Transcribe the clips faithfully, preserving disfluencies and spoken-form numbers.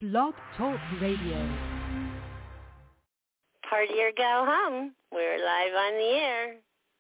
Blog Talk Radio. Party or go home. We're live on the air.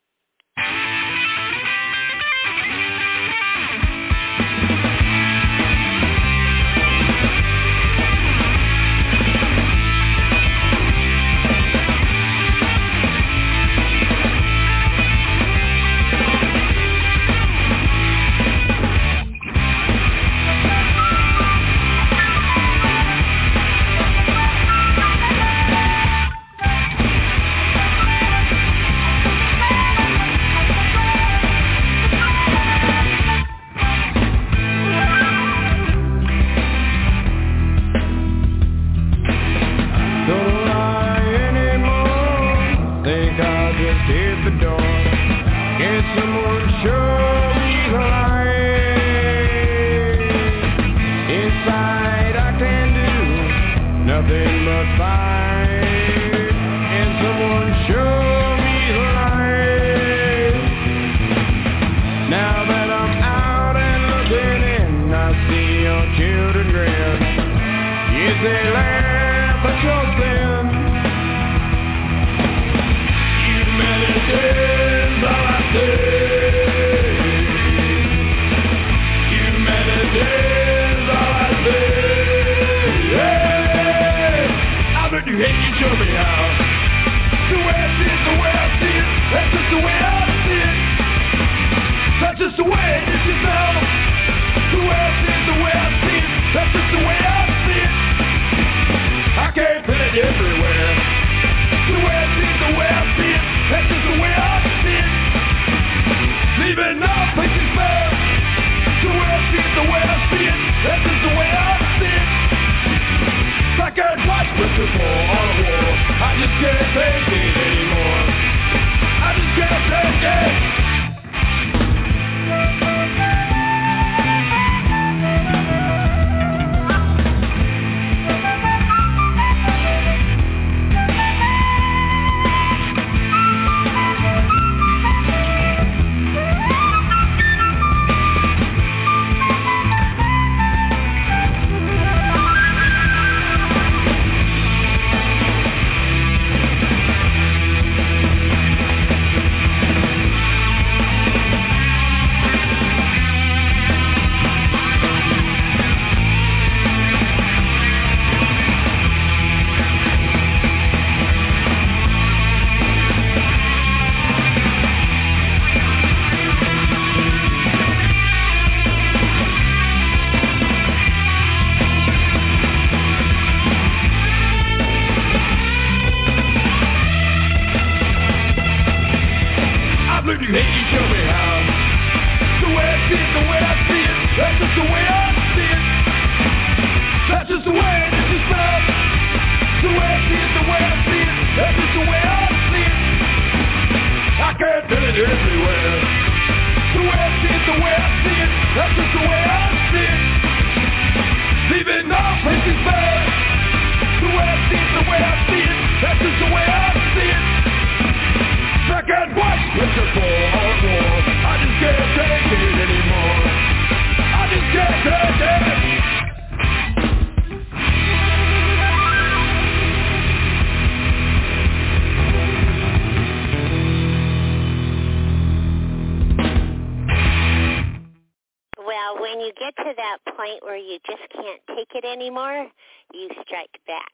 Anymore, you strike back.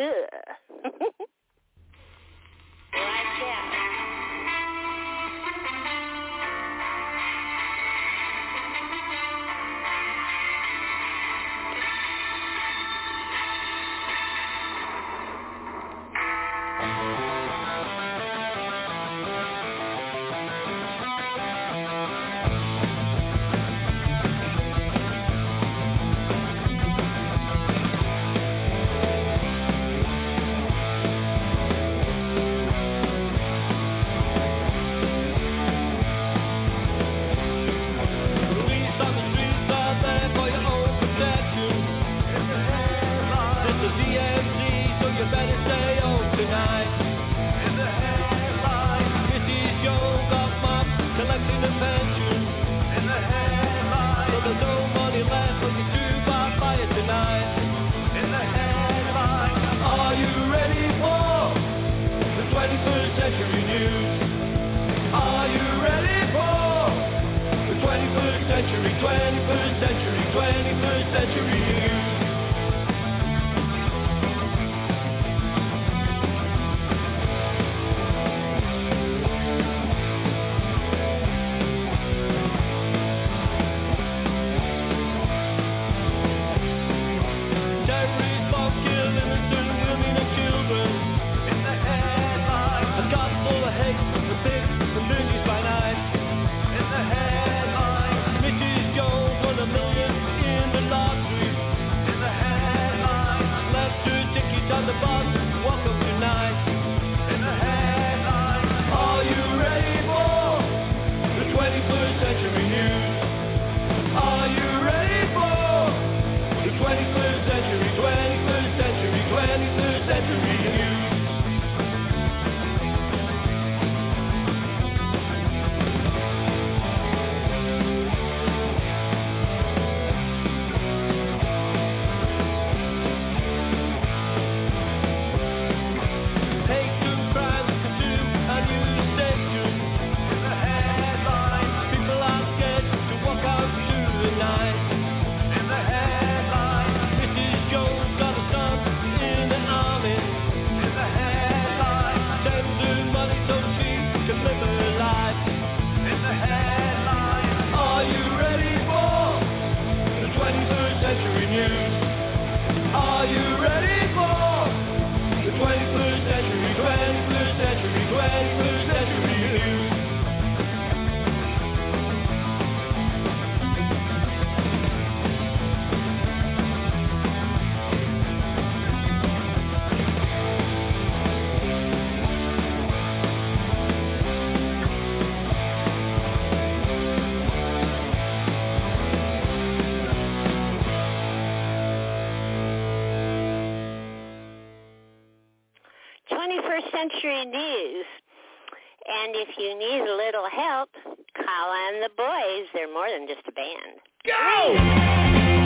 Like that. twenty-first Century News. And if you need a little help, call on the boys. They're more than just a band. Go!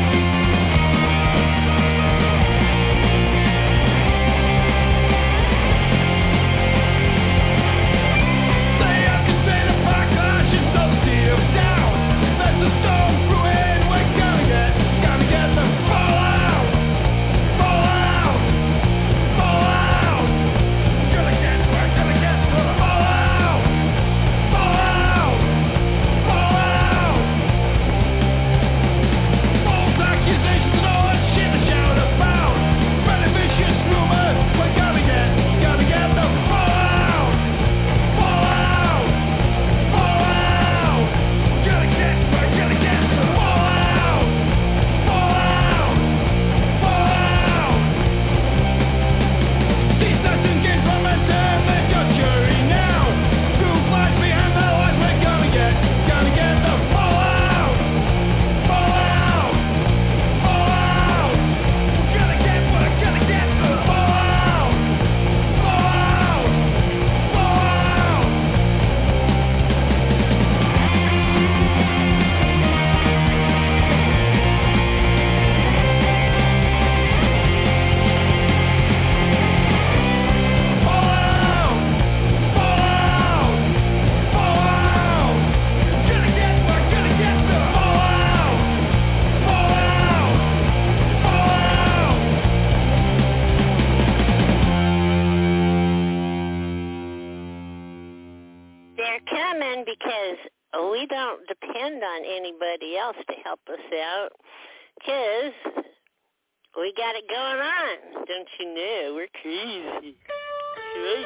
On anybody else to help us out, because we got it going on. Don't you know? We're crazy. Crazy.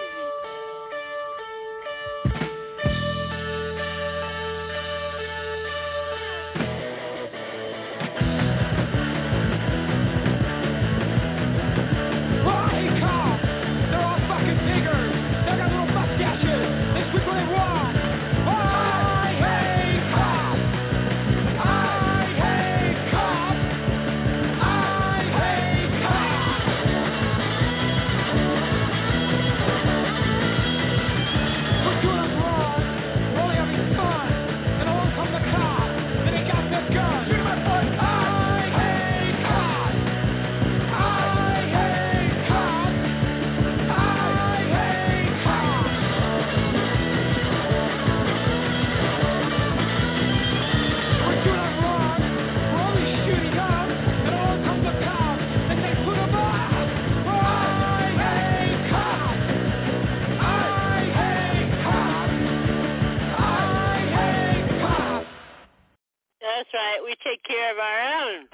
That's right. We take care of our own.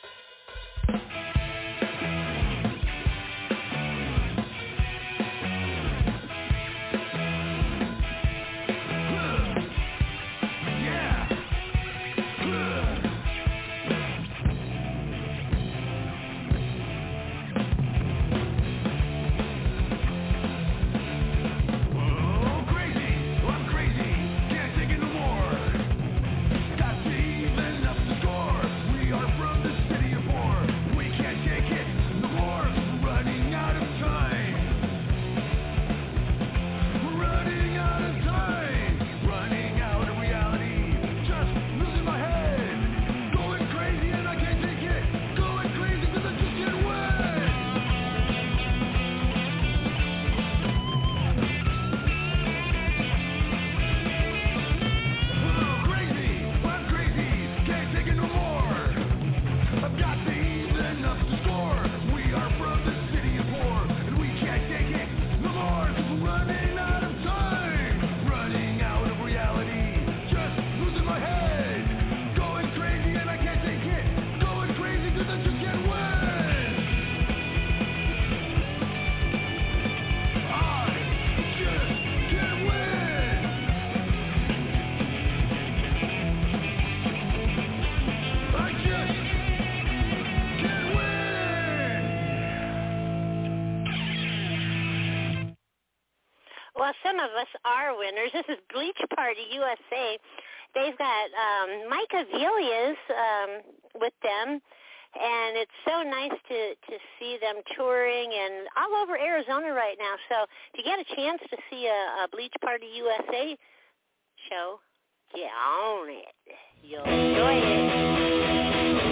Well, some of us are winners. This is Bleach Party U S A. They've got um, Mike Avelia's um, with them. And it's so nice to, to see them touring and all over Arizona right now. So if you get a chance to see a, a Bleach Party U S A show, get on it. You'll enjoy it.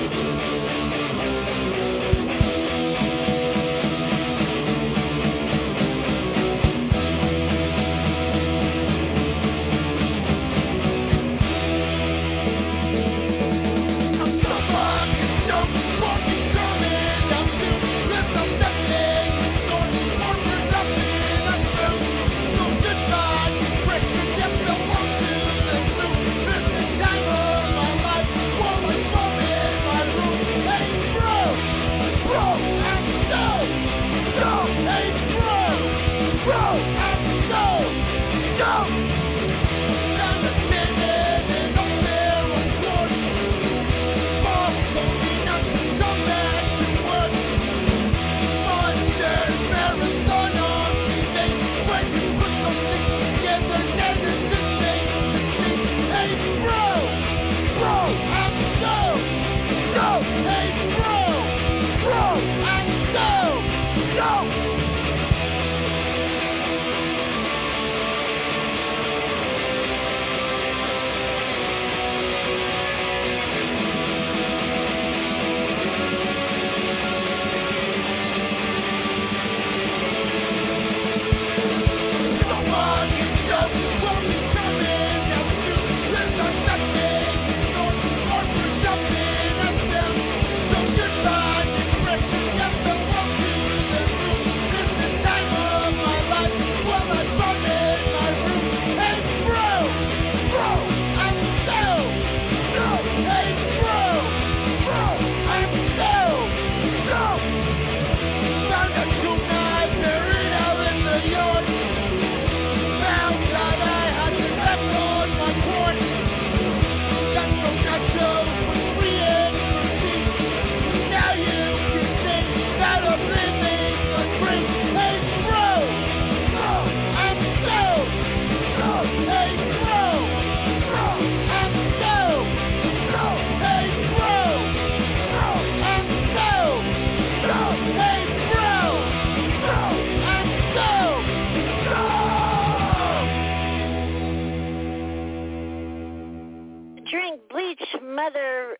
Mother,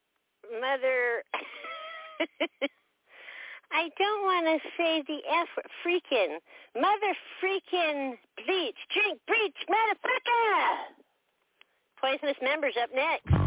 mother, I don't want to say the F, freaking, mother freaking bleach, drink bleach, motherfucker! Poisonous Members up next.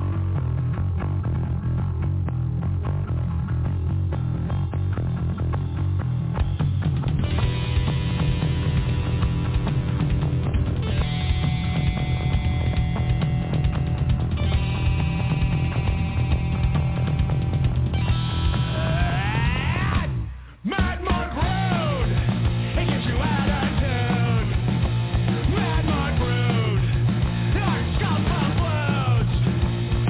Mad Mod Brood, our skull pump loads.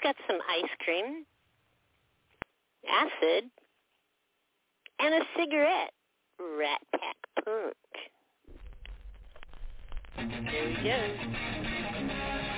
got some ice cream, acid, and a cigarette. Rat Pack Punk. Here we go.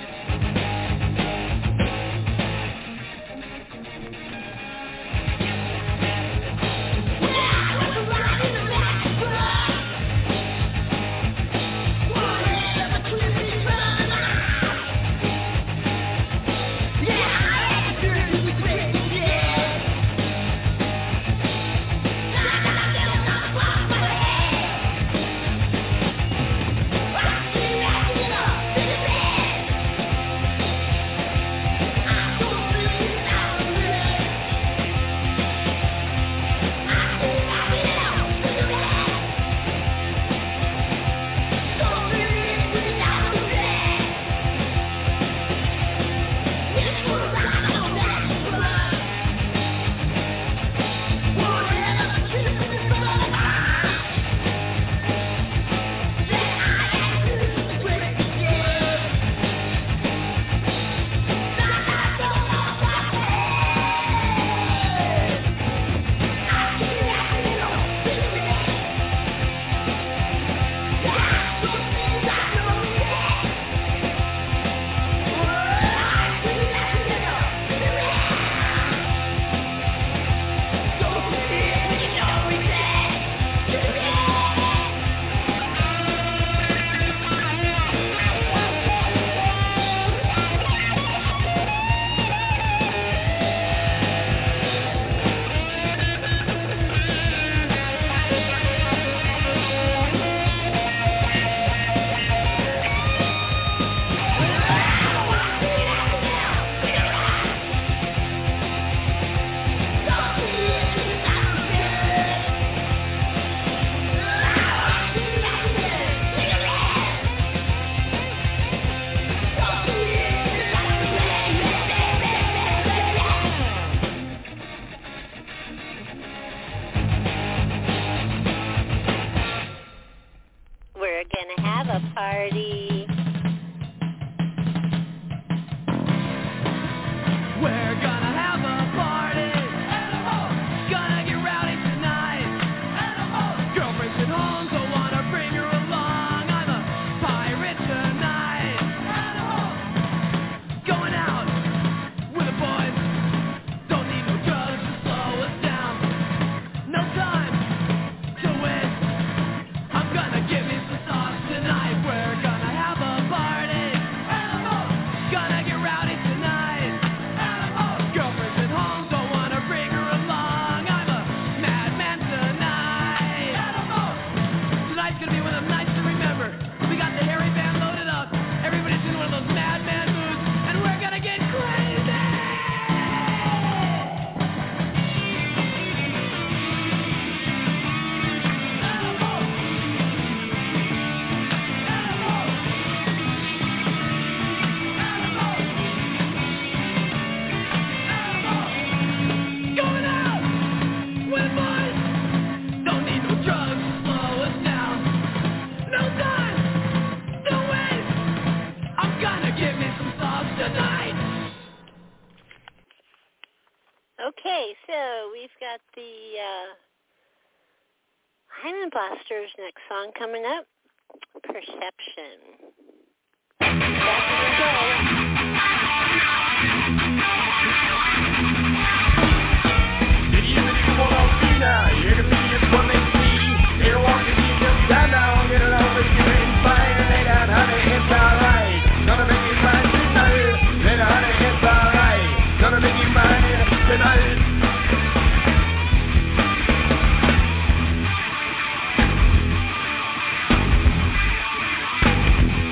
Okay, so we've got the uh, Hymen Blasters' next song coming up, Perception. Tonight.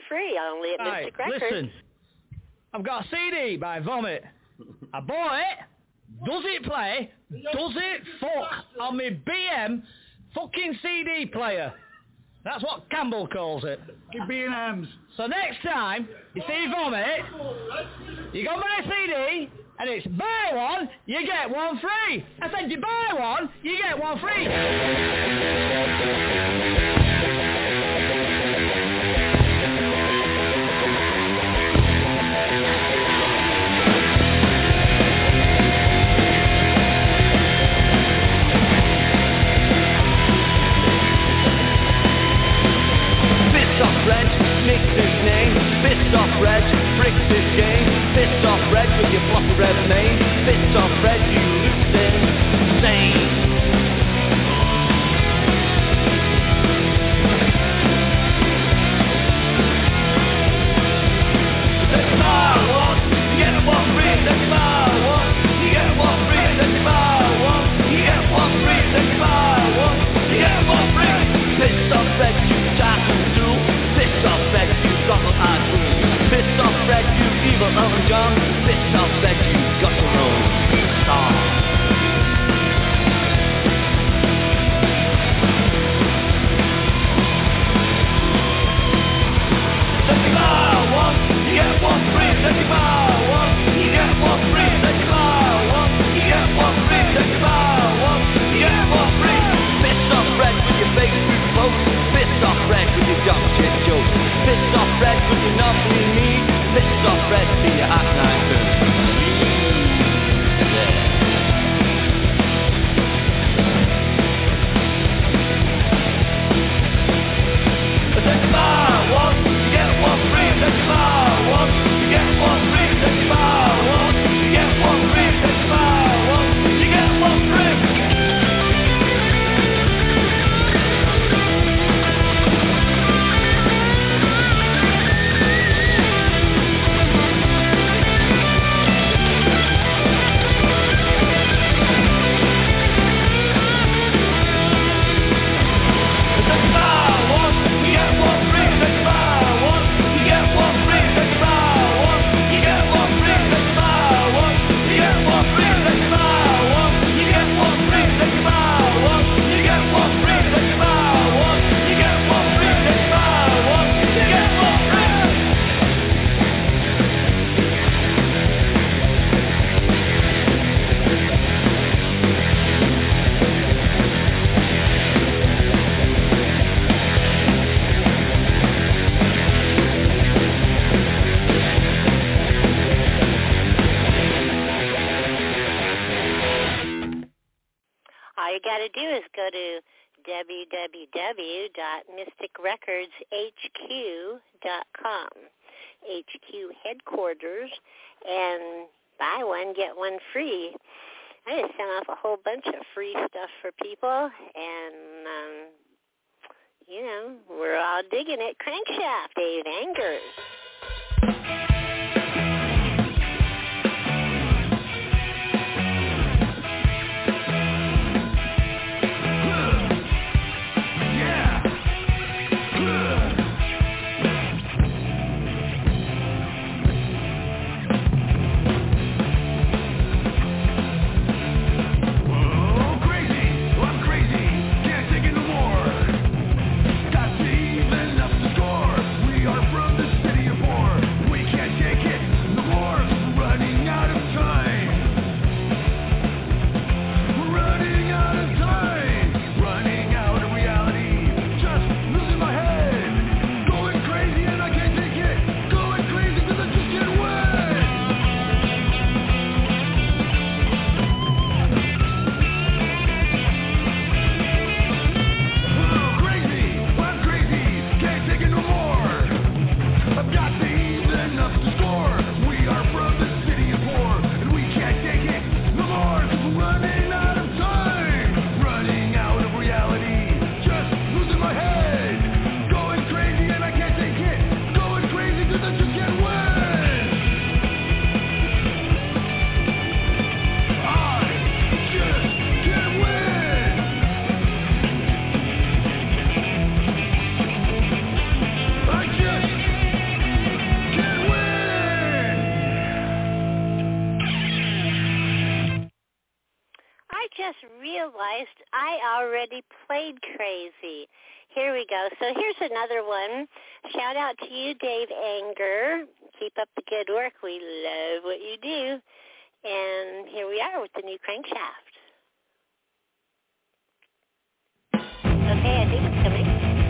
free, only at Right, Mystic Records. Listen, I've got a C D by Vomit. I bought it. Does it play? Does it fuck on my B M fucking C D player? That's what Campbell calls it. Give B and M's. So next time you see Vomit, you go buy a C D, and it's buy one, you get one free. I said you buy one, you get one free. Mix his name, fist off Reg, bricks his game, fist off Reg with your block of red mane, fist off Reg, you loose insane. Take my one, you get one free, take my one, you get one free, take my one, you get one free, take my one, you get one free, fist off Reg, you tackle through. Fist off Reg, you throttle hard fool. Fist off Reg, you evil Elton John. Fist off Reg, you got your own song. Take your bar one, you get one free. Take your bar one, you get one free. Take your bar one, you get one free. Take your bar one, you get one free. Fist off Reg with your fake food folks. Fist off Reg with your dumb shit jokes. Fist off Reg with your nothing need. Fist off Reg to your hot night food. Take your bar one, you get one free. Take your bar one, you get one free. Take your bar one, you get one free. Take your bar one, you get one free. All you got to do is go to w w w dot mystic records h q dot com, H Q headquarters, and buy one, get one free. I just sent off a whole bunch of free stuff for people, and, um, you know, we're all digging it. Crankshaft, Dave Angers. Got even enough to score. We are from the city of Christ, I already played Crazy. Here we go. So here's another one. Shout out to you, Dave Anger. Keep up the good work. We love what you do. And here we are with the new Crankshaft. Okay, I think it's coming.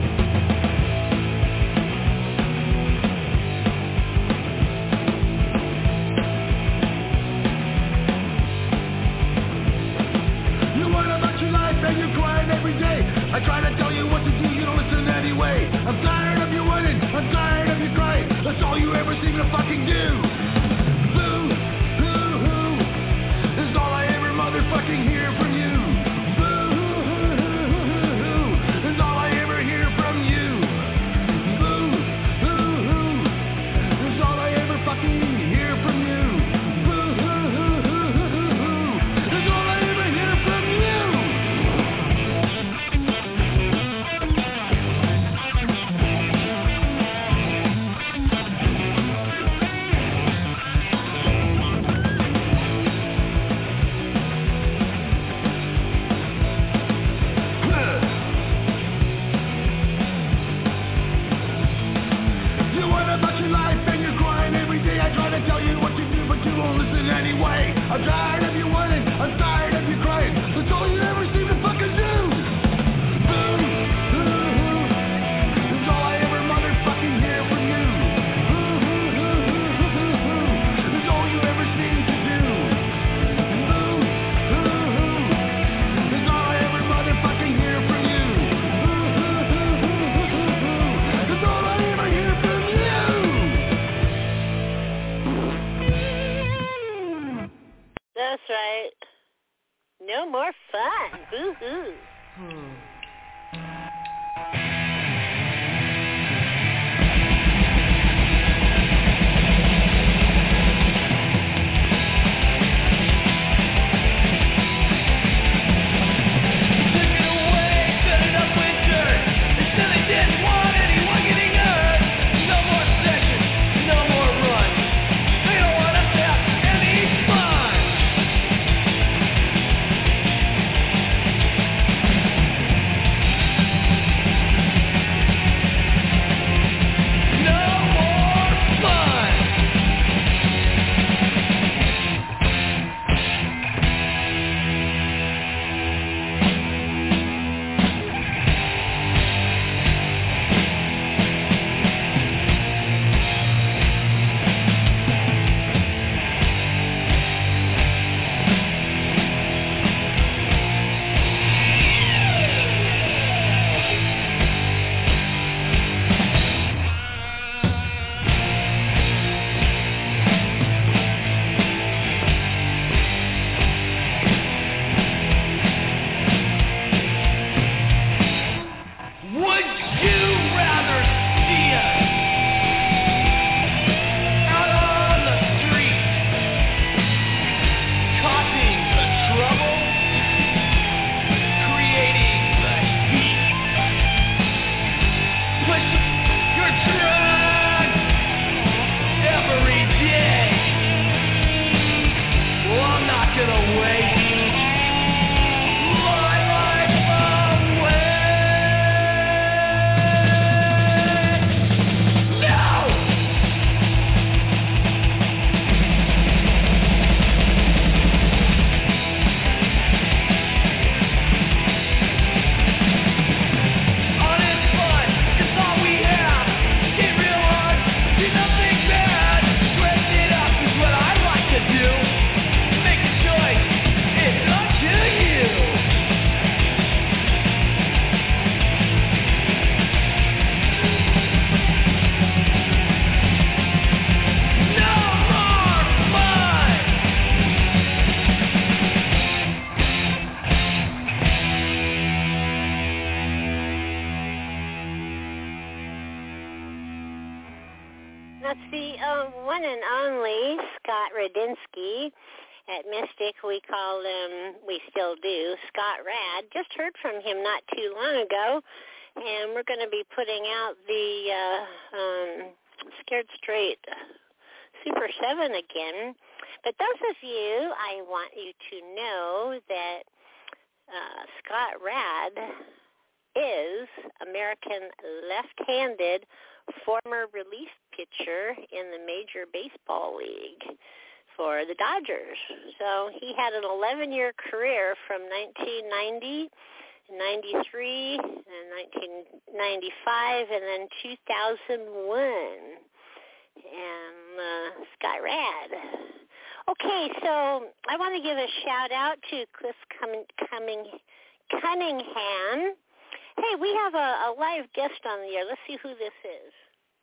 And you're crying every day. I try to tell you what to do, you don't listen anyway. I'm tired of you running, I'm tired of you crying. That's all you ever seem to fucking do. Boo, hoo, hoo, is all I ever motherfucking hear from you. Boo, hoo, hoo, hoo, hoo, is all I ever hear from you. Boo, hoo, hoo, is all I ever fucking hear from you. Boo, hoo, hoo, hoo, hoo, hoo, is all I ever hear from you. Anyway, I'm tired of you whining, I'm tired of you crying. That's all you ever seem to fucking do. Boo, hoo, hoo, is all I ever motherfucking hear from you. Boo, hoo, hoo, hoo, hoo, hoo, is all you ever seem to do. Boo, hoo, hoo, is all I ever motherfucking hear from you. Boo, hoo, hoo, hoo, hoo, hoo, is all I ever hear from you. That's right. No more fun. Boo-hoo. Hmm. That's the uh, one and only Scott Radinsky. At Mystic, we call him, we still do, Scott Rad. Just heard from him not too long ago, and we're going to be putting out the uh, um, Scared Straight Super seven again. But those of you, I want you to know that uh, Scott Rad is American left-handed former relief pitcher in the Major Baseball League for the Dodgers. So he had an eleven-year career from nineteen ninety, ninety-three, and nineteen ninety-five, and then two thousand one. And uh, Scott Rad. Okay, so I want to give a shout-out to Cliff Cumming, Cumming, Cunningham. Hey, we have a, a live guest on the air. Let's see who this is.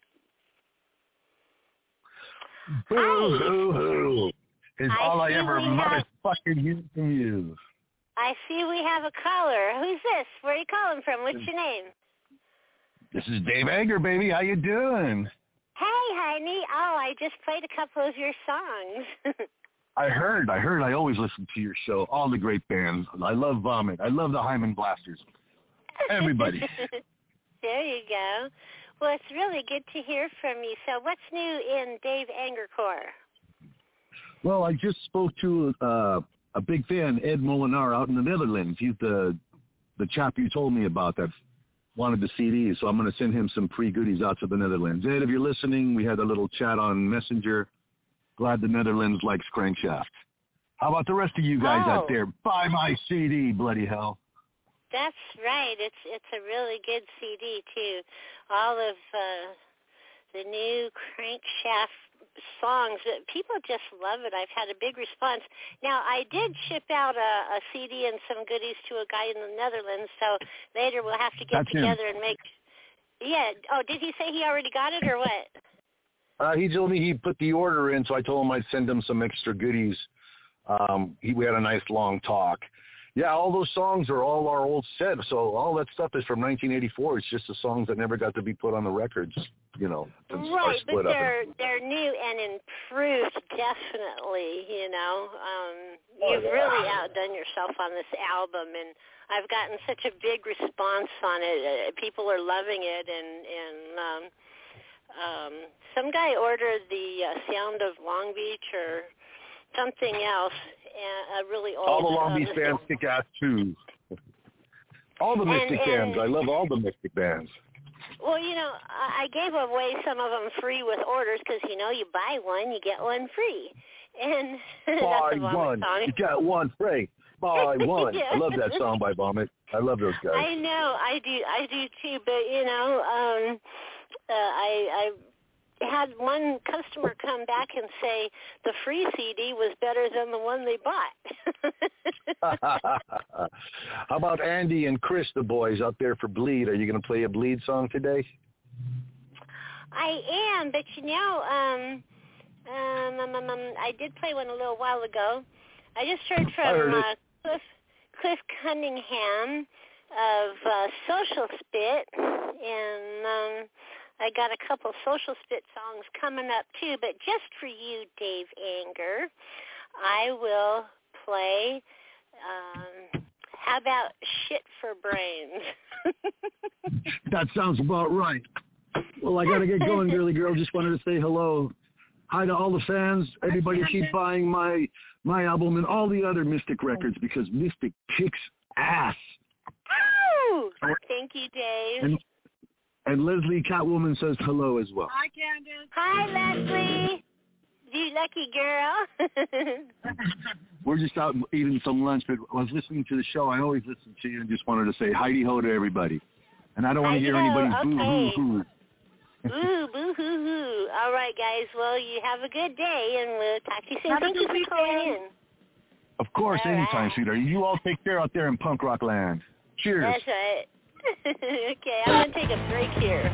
Boo hoo hoo is I all I see ever we have- motherfucking hear from you. I see we have a caller. Who's this? Where are you calling from? What's your name? This is Dave Anger, baby. How you doing? Hey, honey. Oh, I just played a couple of your songs. I heard, I heard. I always listen to your show. All the great bands. I love Vomit. I love the Hyman Blasters. Everybody. There you go. Well, it's really good to hear from you. So what's new in Dave Angercore? Well, I just spoke to uh, a big fan, Ed Molinar, out in the Netherlands. He's the the chap you told me about that wanted the C D, so I'm going to send him some free goodies out to the Netherlands. Ed, if you're listening, we had a little chat on Messenger. Glad the Netherlands likes Crankshaft. How about the rest of you guys oh. out there? Buy my C D, bloody hell. That's right. It's it's a really good C D, too. All of uh, the new Crankshaft songs, people just love it. I've had a big response. Now, I did ship out a, a C D and some goodies to a guy in the Netherlands, so later we'll have to get That's together him. and make... Yeah. Oh, did he say he already got it or what? Uh, he told me he put the order in, so I told him I'd send him some extra goodies. Um, he, we had a nice long talk. Yeah, all those songs are all our old set, so all that stuff is from nineteen eighty-four. It's just the songs that never got to be put on the records, you know, since our Right, split but up. they're they're new and improved, definitely. You know, um, Oh, you've yeah. really outdone yourself on this album, and I've gotten such a big response on it. Uh, people are loving it, and and um, um, some guy ordered the uh, Sound of Long Beach or something else, and a really old. All the Long uh, Beach bands kick ass too. All the Mystic and, bands. I love all the Mystic bands. Well, you know, I I gave away some of them free with orders because, you know, you buy one, you get one free. And Buy that's a Vomit one, song. you got one free. Buy one. Yeah. I love that song by Vomit. I love those guys. I know, I do, I do too. But you know, um, uh, I I had one customer come back and say the free C D was better than the one they bought. How about Andy and Chris, the boys out there for Bleed? Are you going to play a Bleed song today? I am, but you know, um, um, um, um, um, I did play one a little while ago. I just heard from heard uh, Cliff, Cliff Cunningham of uh, Social Spit, and um, I got a couple Social Spit songs coming up too. But just for you, Dave Anger, I will play. Um, how about Shit for Brains? That sounds about right. Well, I got to get going, girly girl. Just wanted to say hello. Hi to all the fans. Everybody keep buying my my album and all the other Mystic records because Mystic kicks ass. Ow! Thank you, Dave. And, and Leslie Catwoman says hello as well. Hi, Candace. Hi, Leslie. You lucky girl. We're just out eating some lunch, but I was listening to the show. I always listen to you and just wanted to say hi-de-ho to everybody. And I don't want to hear Hi-de-ho, anybody's okay. boo-hoo-hoo. Ooh, boo-hoo-hoo. All right, guys. Well, you have a good day, and we'll talk to you soon. Have a Thank you good for calling weekend. in. Of course, All anytime, right. sweetheart. You all take care out there in punk rock land. Cheers. That's right. Okay, I'm going to take a break here.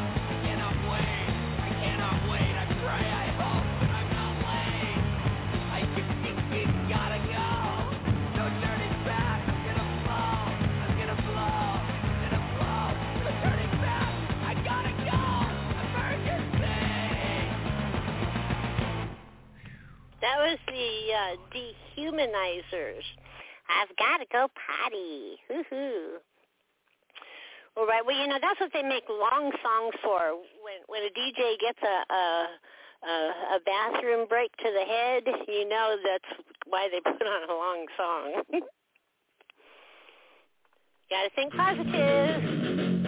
I cannot wait. I pray, I hope, but I'm not late. the uh, Dehumanizers. I've got to go potty. Hoo-hoo. All right. Well, you know, that's what they make long songs for. When when a D J gets a a, a, a bathroom break to the head, you know that's why they put on a long song. Got to think positive.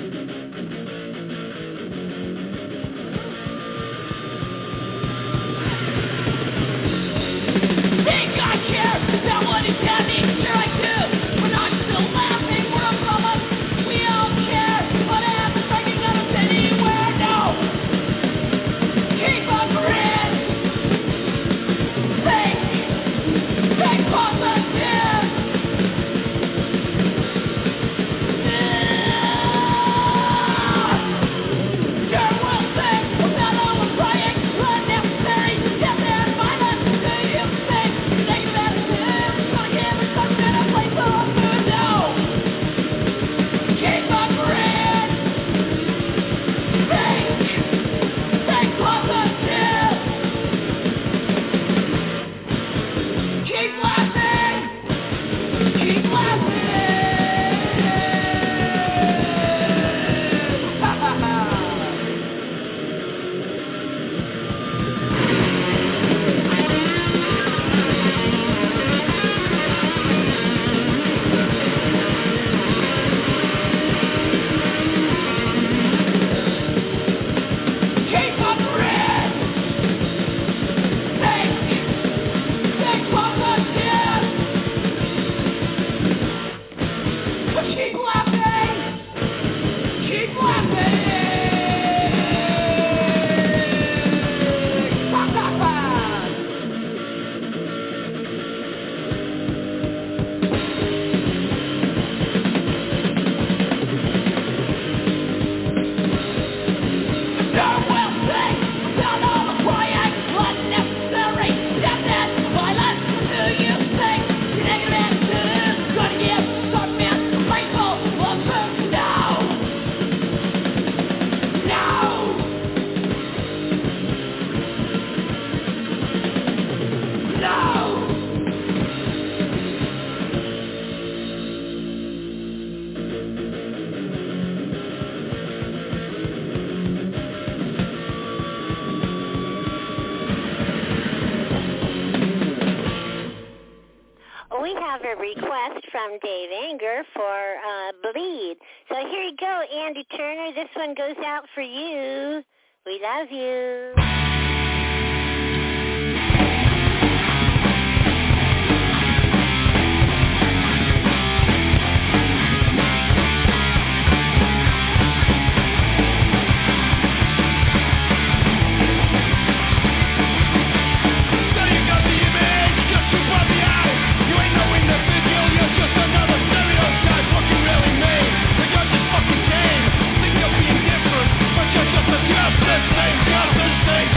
Think I care about what he's having? Sure I do. But I'm still laughing. We're a problem. We all care. What happens? I can go to anywhere. No. Keep on grin. Think. Think positive. Sure will think about all the crying, unnecessary death and violence. Do you think negative attitude gonna give us some kind of place for us to know? Keep on grin. Think. Think positive. Keep laughing. Keep laughing. Ha ha ha. Keep on grin. Think. Think positive. Keep laughing. Keep laughing. Ha ha ha. Sure will think about all the crying, unnecessary death and violence. Do you think your negative attitude is gonna give some man a place for us to know? No. No. We have a request from Dave Anger for uh, Bleed. So here you go, Andy Turner. This one goes out for you. We love you. So you got the image, just too far behind. You ain't knowing the video, you're just another stereotype. What you really mean? Like you're just fucking game. Think you're being different, but you're just a just the same, just the same.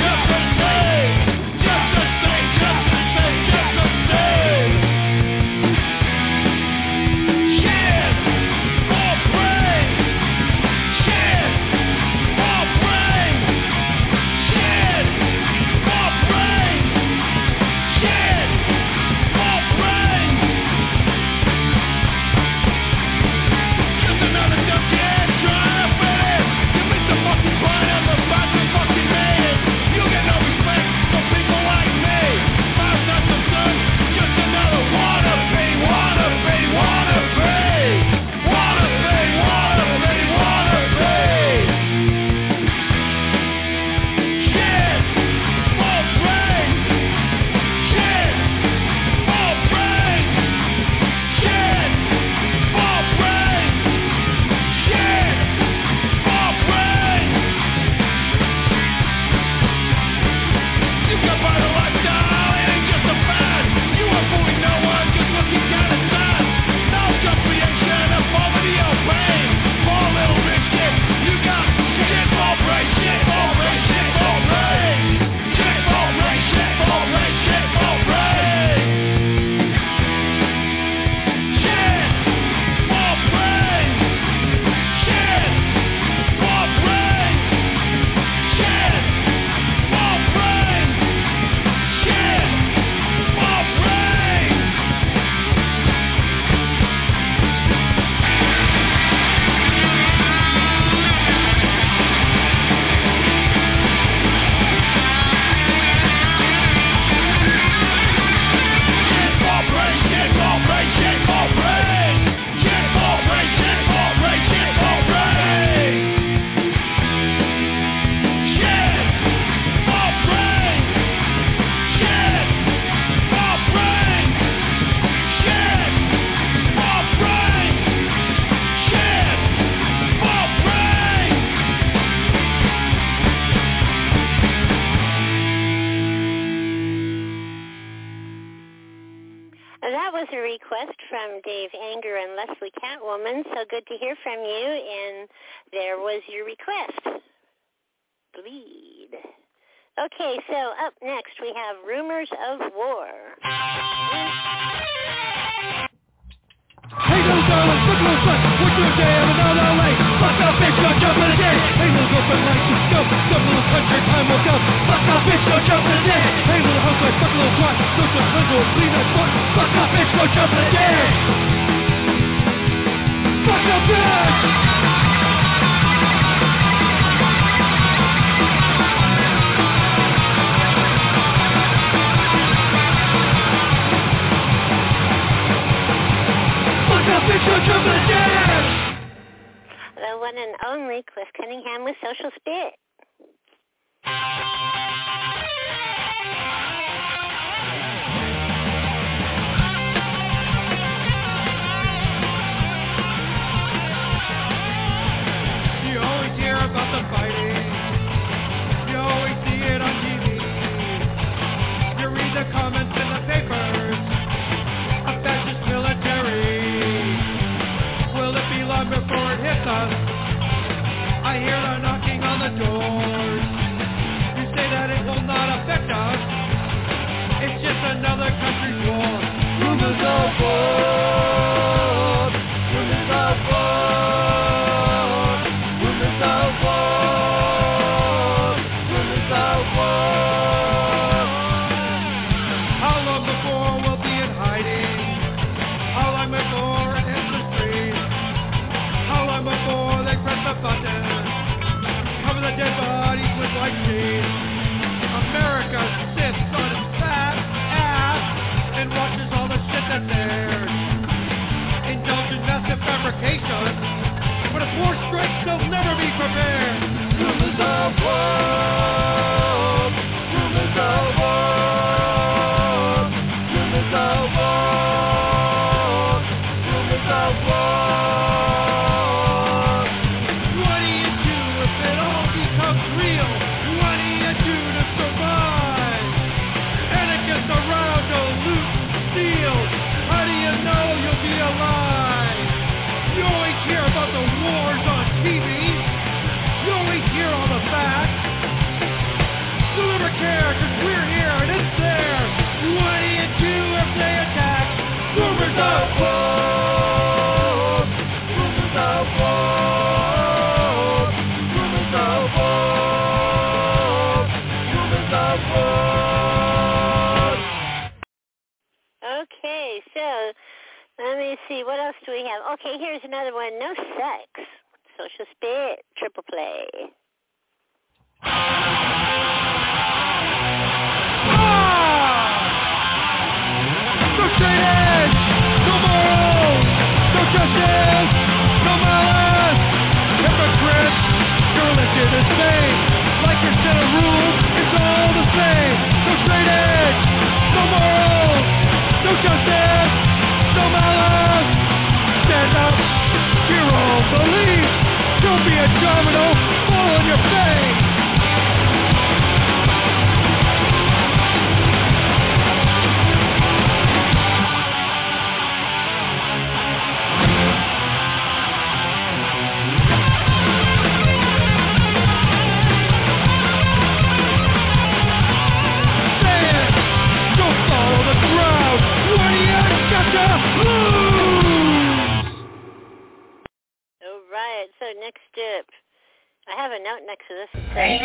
from Dave Anger and Leslie Catwoman. So good to hear from you. And there was your request. Bleed. Okay, so up next we have Rumors of War. Hey, little darling, look, little son, what's your day of another way? Fuck off, bitch, go jump in the day. Hey, little girlfriend, like to go. Some little country time will come. Fuck off, bitch, go jump in the day. Hey, little housewife, fuck a little twat. Go to Hunter, clean that spot. Fuck off, bitch, go jump in the day. Fuck off, bitch! The one and only Cliff Cunningham with Social Spit. You always hear about the fighting. You always see it on T V. You read the comments in the papers. A fascist military. Will it be long before it hits us? I hear the knocking on the doors. You say that it will not affect us. It's just another country's war. Rumors of war. Rumors of war. Rumors of war. Rumors of war. How long before we'll be in hiding? How long before it hits the streets? How long before they press the button? Cover the dead bodies with white sheets. America sits on its fat ass and watches all the shit that's theirs. Indulge in massive fabrication. But if war strikes, they'll never be prepared. Rumors of war. Rumors of war. Rumors of war. Rumors of war. What do you do if it all becomes real? What do you do to survive? And it gets around to loot and steal. How do you know you'll be alive? You always hear about the wars on T V. You always hear all the facts. You'll never care because we're here and it's there. What do you do if they attack? Rumors of war. Rumors of war. Rumors of war. Rumors of war. Okay, so let me see. What else do we have? Okay, here's another one. No sex. Social Spit. Triple play. No straight edge, no morals, no justice, no malice. Hypocrite, your religion is same. Like your set of rules, it's all the same. No straight edge, no morals, no justice, no malice. Stand up to your own beliefs. Don't be a domino, fall on your face. All right, so next up, I have a note next to this. It says,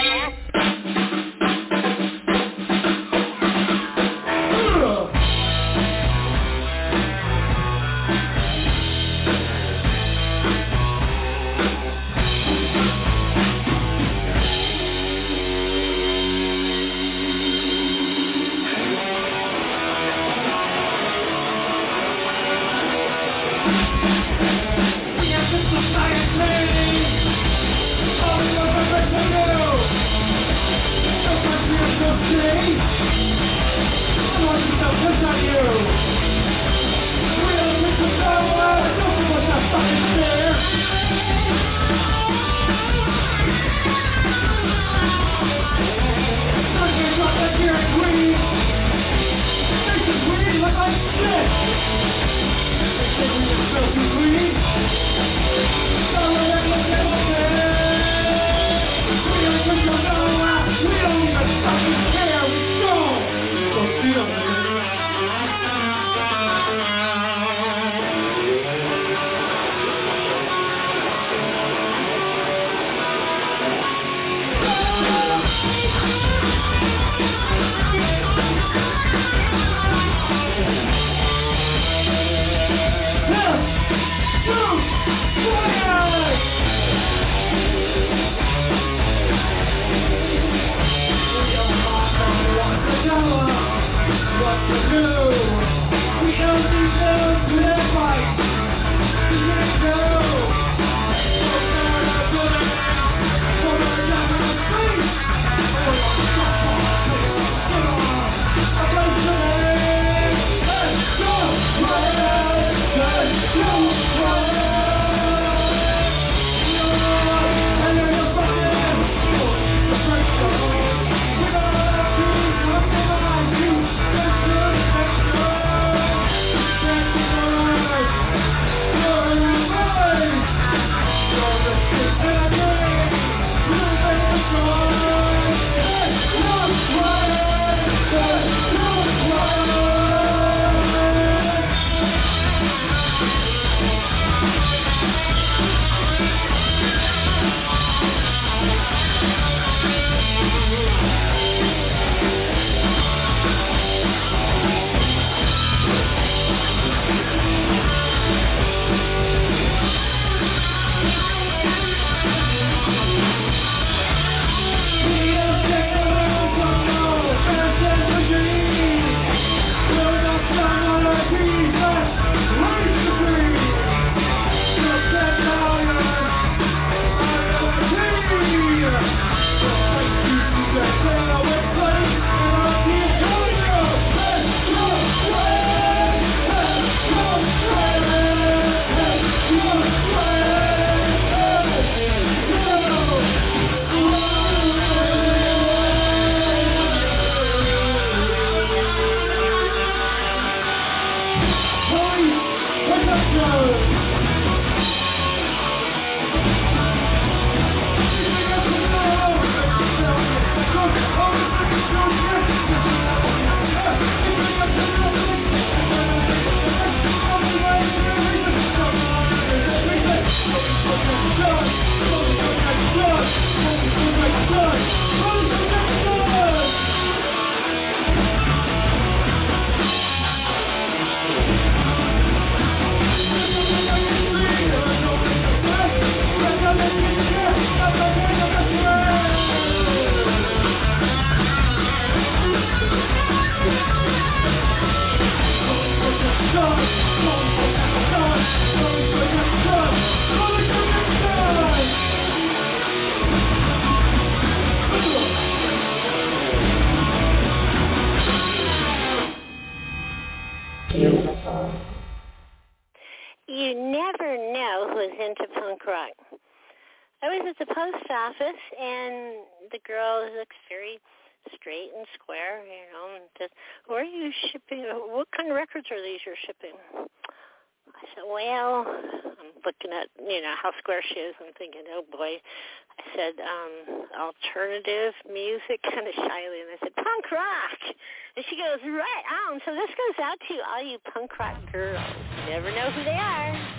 you never know who is into punk rock. I was at the post office, and the girl looks very straight and square, you know, and says, where are you shipping? What kind of records are these you're shipping? I said, well, I'm looking at, you know, how square she is. I'm thinking, oh, boy. I said, um, alternative music, kind of shyly. And I said, punk rock. And she goes, right on. So this goes out to all you punk rock girls. You never know who they are.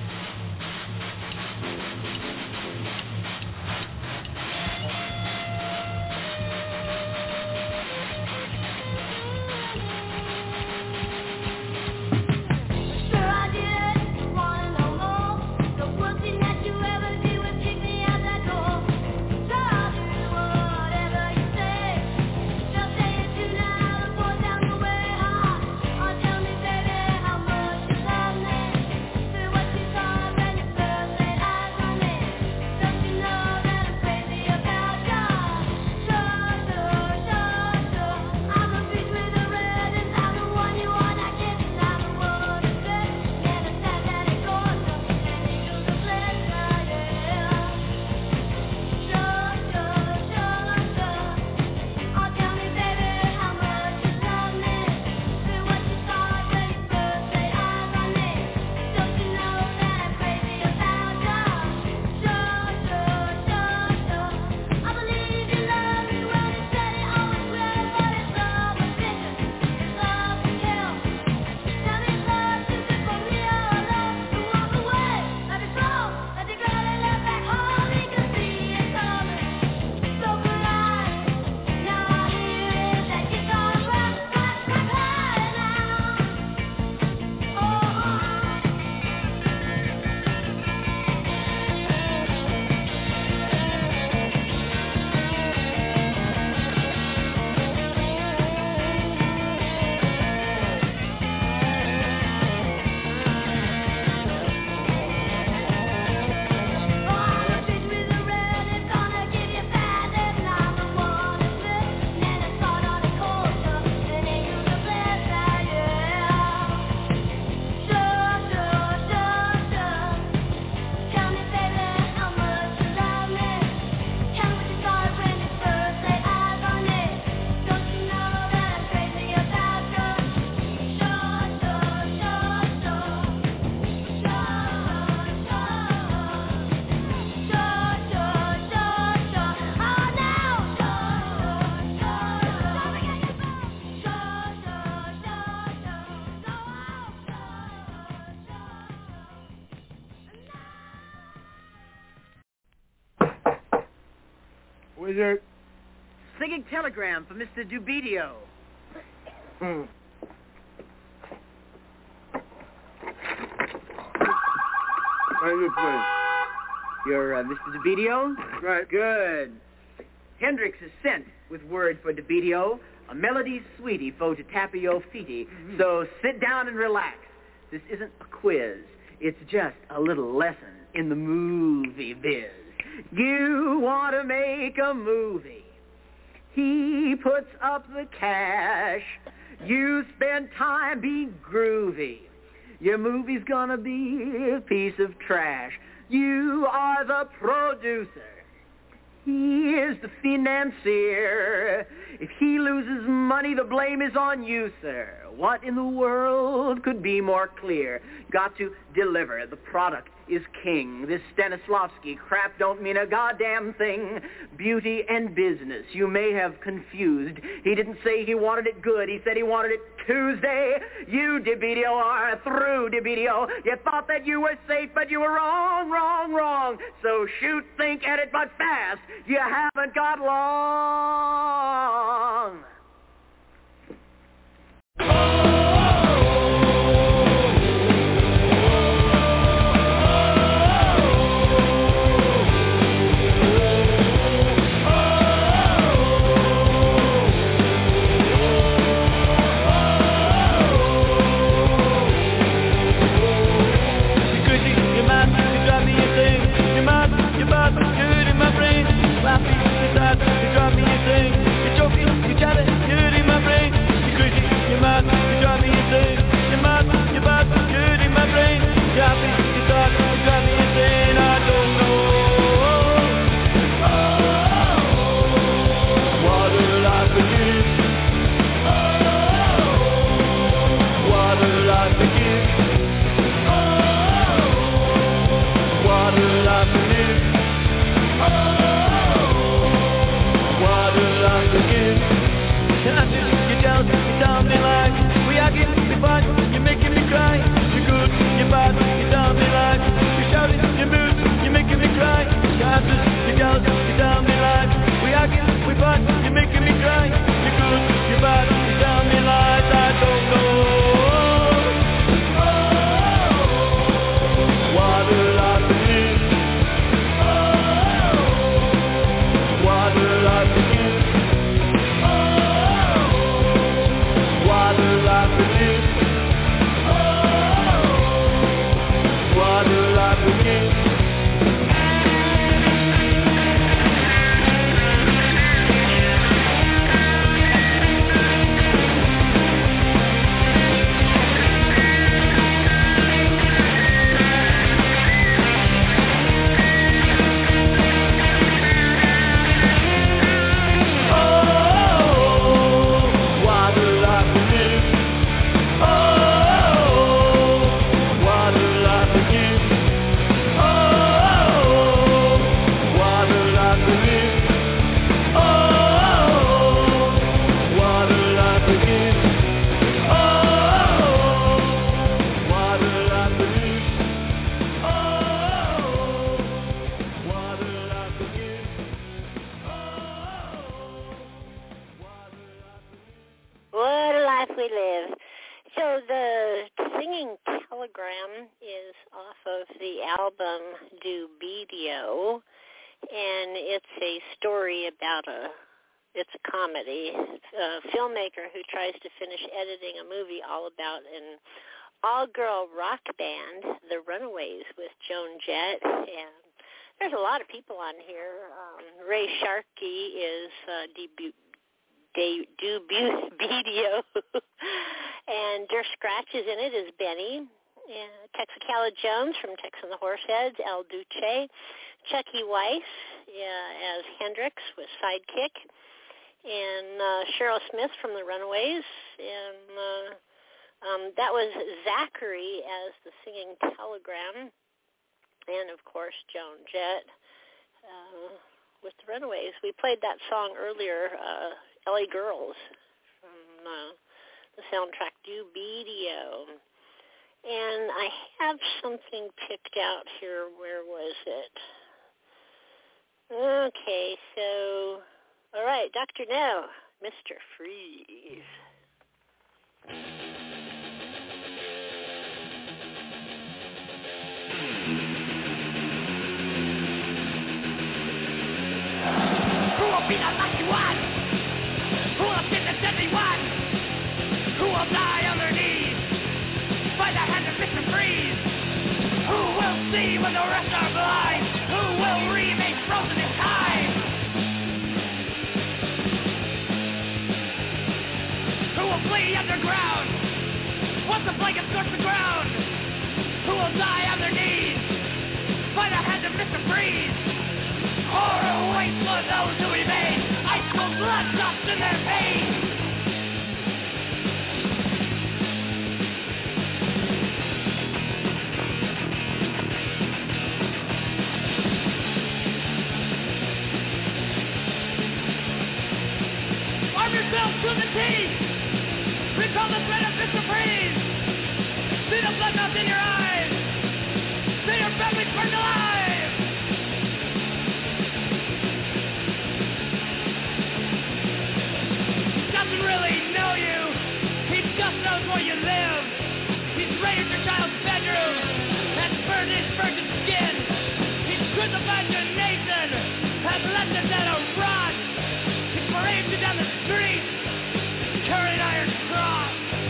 Wizard. Singing telegram for Mister Dubidio. Hmm. How you play? You're uh, Mister Dubidio? Right. Good. Hendrix is sent with word for Dubidio, a melody sweetie fo to tapio fiti. Mm-hmm. So sit down and relax. This isn't a quiz. It's just a little lesson in the movie biz. You want to make a movie. He puts up the cash. You spend time being groovy. Your movie's gonna be a piece of trash. You are the producer. He is the financier. If he loses money, the blame is on you, sir. What in the world could be more clear? Got to deliver. The product is king. This Stanislavski crap don't mean a goddamn thing. Beauty and business, you may have confused. He didn't say he wanted it good. He said he wanted it Tuesday. You, Dubidio, are through, Dubidio. You thought that you were safe, but you were wrong, wrong, wrong. So shoot, think, edit, but fast. You haven't got long. You drive me insane. You're joking, you got it. the album Do Video, and it's a story about a, it's a comedy, a filmmaker who tries to finish editing a movie all about an all-girl rock band, The Runaways, with Joan Jett, and there's a lot of people on here. Um, Ray Sharkey is uh, debut. De, do Video, and Der Scratch is in it as Benny, and Texacala Jones from Tex and the Horseheads, El Duce, Chucky Weiss yeah, as Hendrix with Sidekick, and uh, Cheryl Smith from The Runaways, and uh, um, that was Zachary as the Singing Telegram, and of course Joan Jett uh, with The Runaways. We played that song earlier, uh, L A Girls, from uh, the soundtrack Do Video. And I have something picked out here. Where was it? Okay, so, all right, Doctor No, Mister Freeze. Who will be the lucky one? Who will get the deadly one? Who will die on their knees by the hand of Mister Freeze? Who will see when the rest are blind? Who will remain frozen in time? Who will flee underground once the blanket scorch the ground? Who will die on their knees by the hand of Mister Freeze? Horror waits for those who remain. Ice cold blood drops in their veins. Arm yourself to the teeth. Recall the threat of Mister Freeze. See the blood melt in your eyes. See your families burned alive. Doesn't really know you. He just knows where you live. He's raided your child's bedroom and burned his virgin skin. He's crucified your nation and left it at a rot. He's paraded you down the street, carrying an iron cross.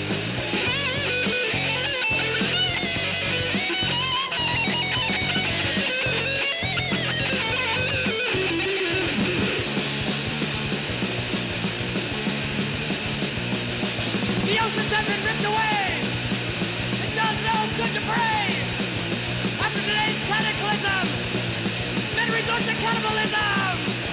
The oceans have been ripped away. It does no good to pray. After today's cataclysm, men resort to cannibalism.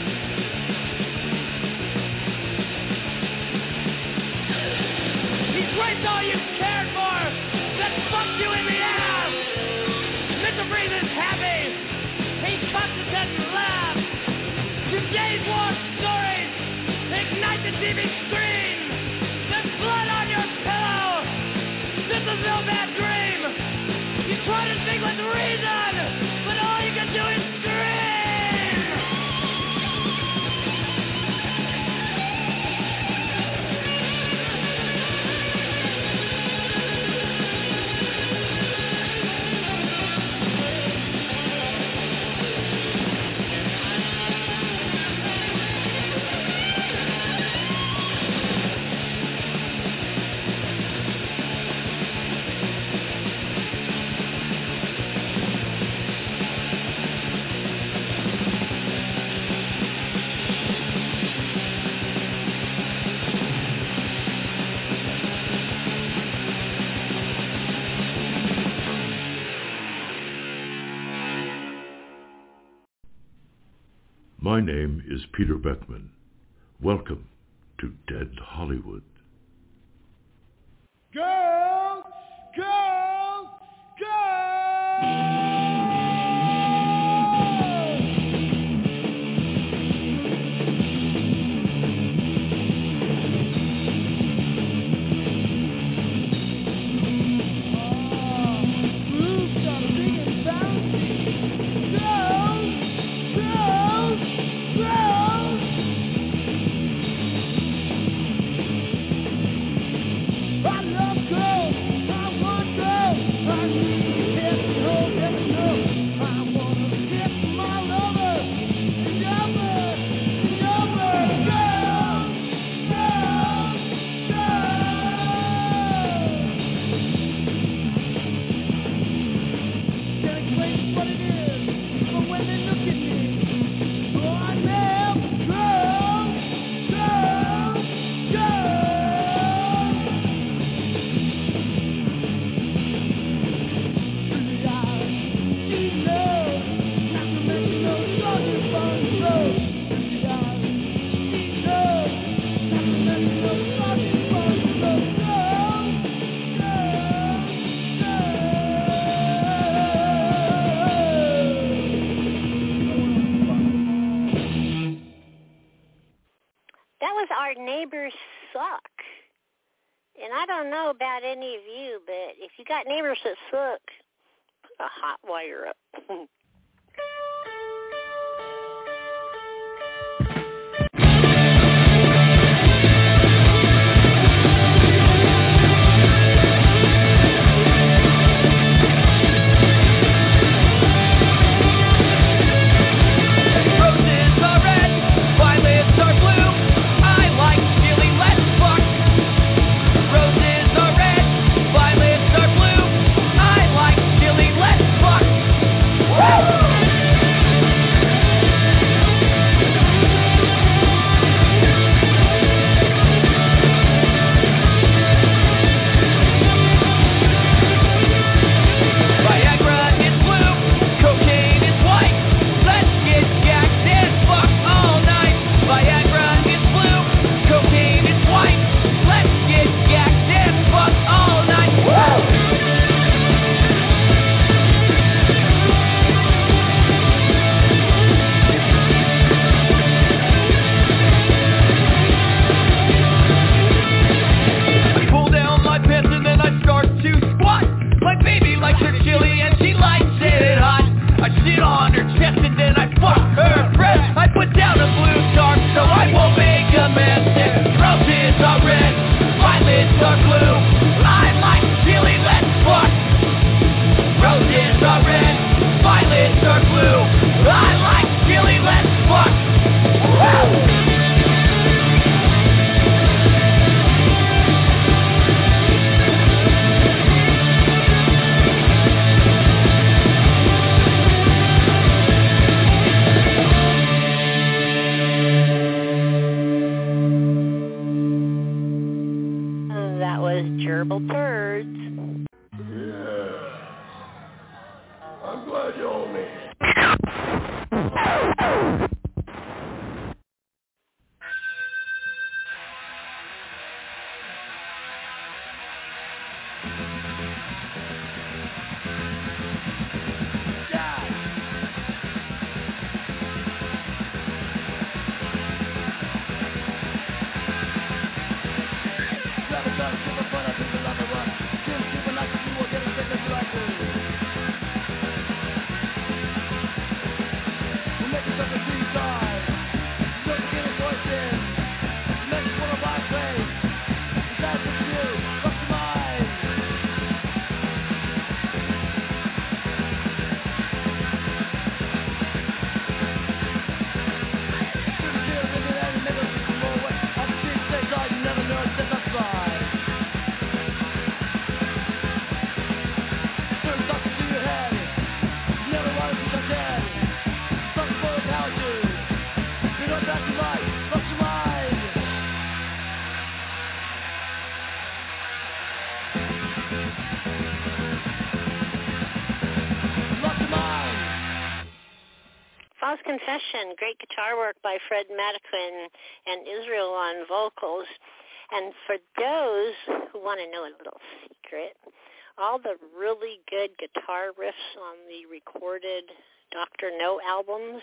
He's raped all you cared for, then fucked you in the ass. Mister Freeze is happy. He cuts his head and laughs. Today's war stories ignite the T V screen. There's blood on your pillow. This is no bad dream. You try to think with reason, but all you can do is scream. My name is Peter Beckman. Welcome to Dead Hollywood. Girls! Girls! Girls! I love girls. neighbors suck. And I don't know about any of you, but if you got neighbors that suck, put a hot wire up. Confession, great guitar work by Fred Mataquin and Israel on vocals. And for those who want to know a little secret, all the really good guitar riffs on the recorded Doctor No albums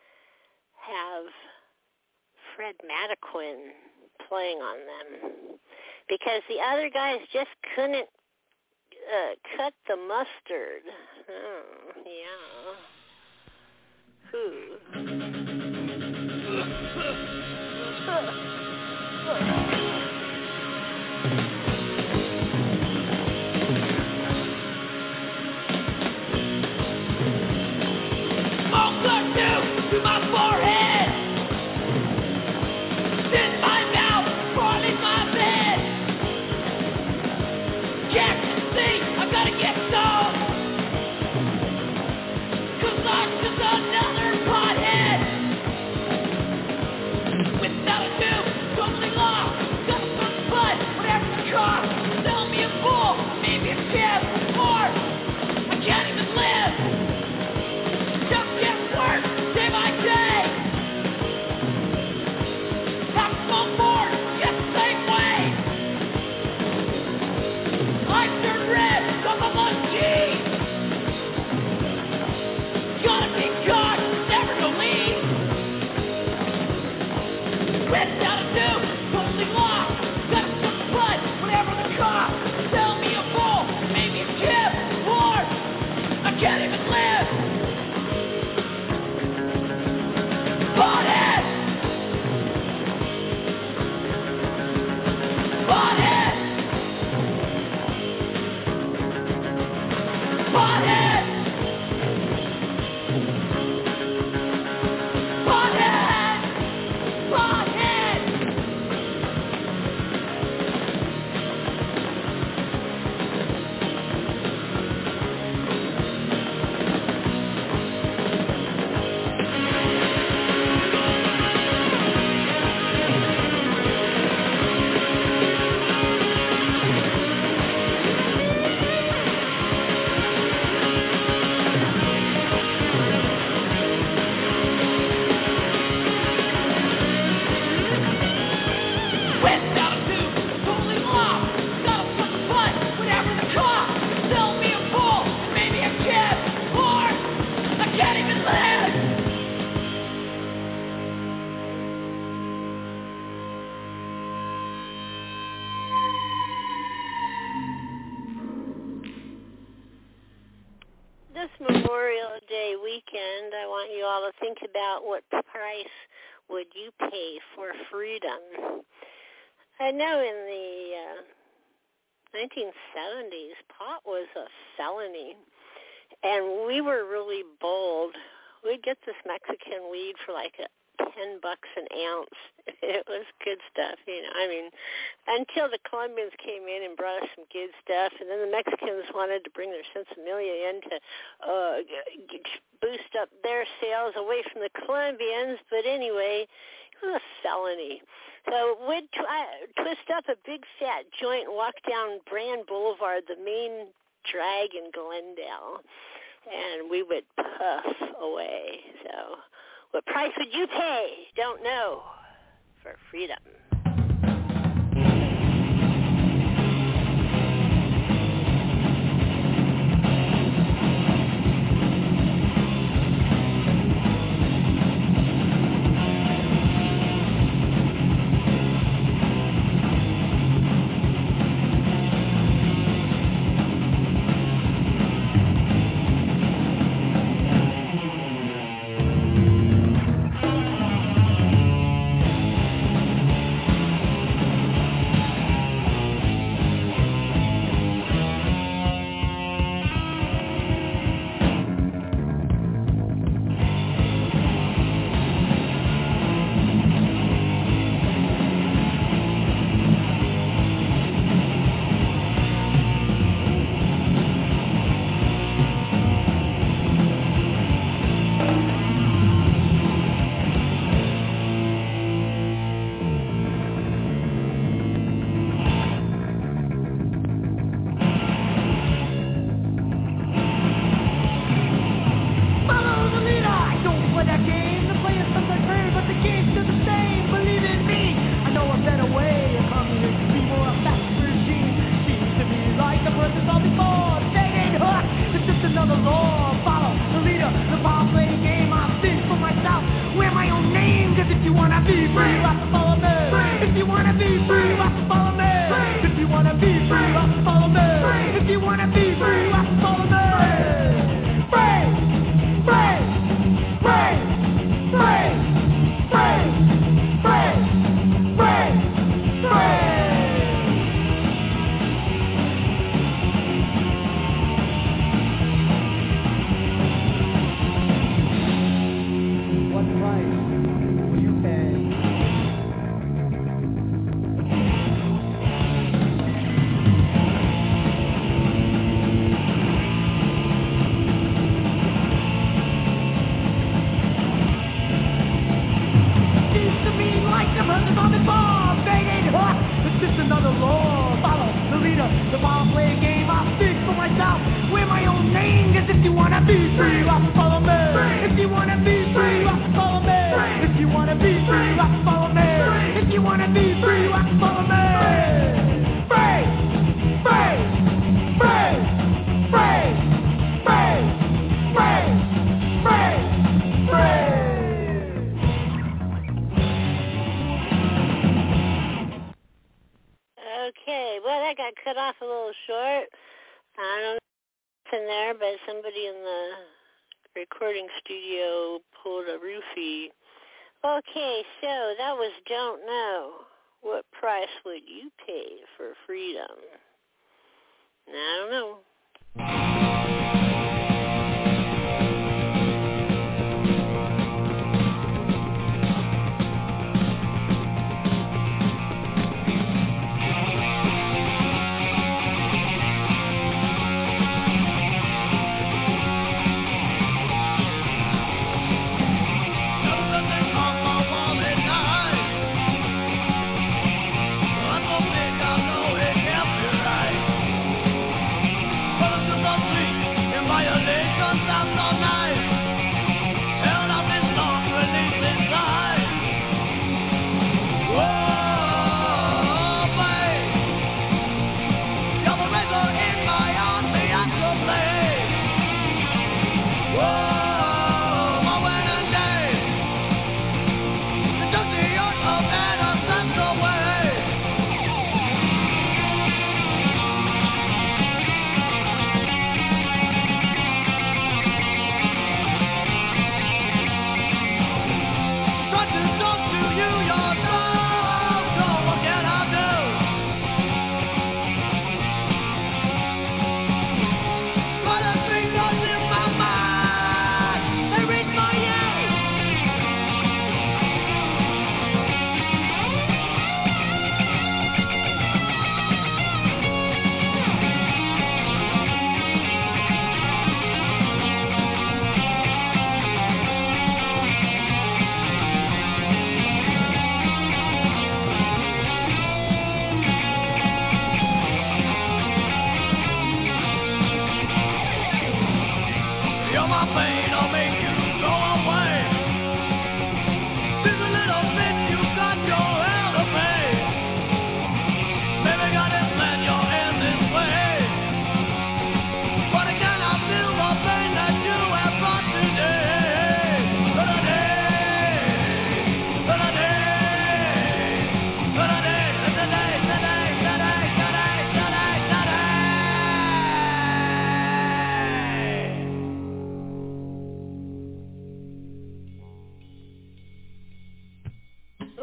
have Fred Mataquin playing on them because the other guys just couldn't uh, cut the mustard. Oh, yeah. Smoke the tube to my forehead. Sit my mouth, crawling my bed. Can't you see? I gotta get stoned. Memorial Day weekend, I want you all to think about what price would you pay for freedom. I know in the uh, nineteen seventies, pot was a felony, and we were really bold. We'd get this Mexican weed for like a ten bucks an ounce. It was good stuff, you know. I mean, until the Colombians came in and brought us some good stuff, and then the Mexicans wanted to bring their Sensimilia in to uh, boost up their sales away from the Colombians. But anyway, it was a felony. So we'd twi- twist up a big fat joint and walk down Brand Boulevard, the main drag in Glendale, and we would puff away. So what price would you pay? Don't know. For freedom. Okay, well, that got cut off a little short. I don't know what's in there, but somebody in the recording studio pulled a roofie. Okay, so that was Don't Know. What price would you pay for freedom? I don't know. Well, it's about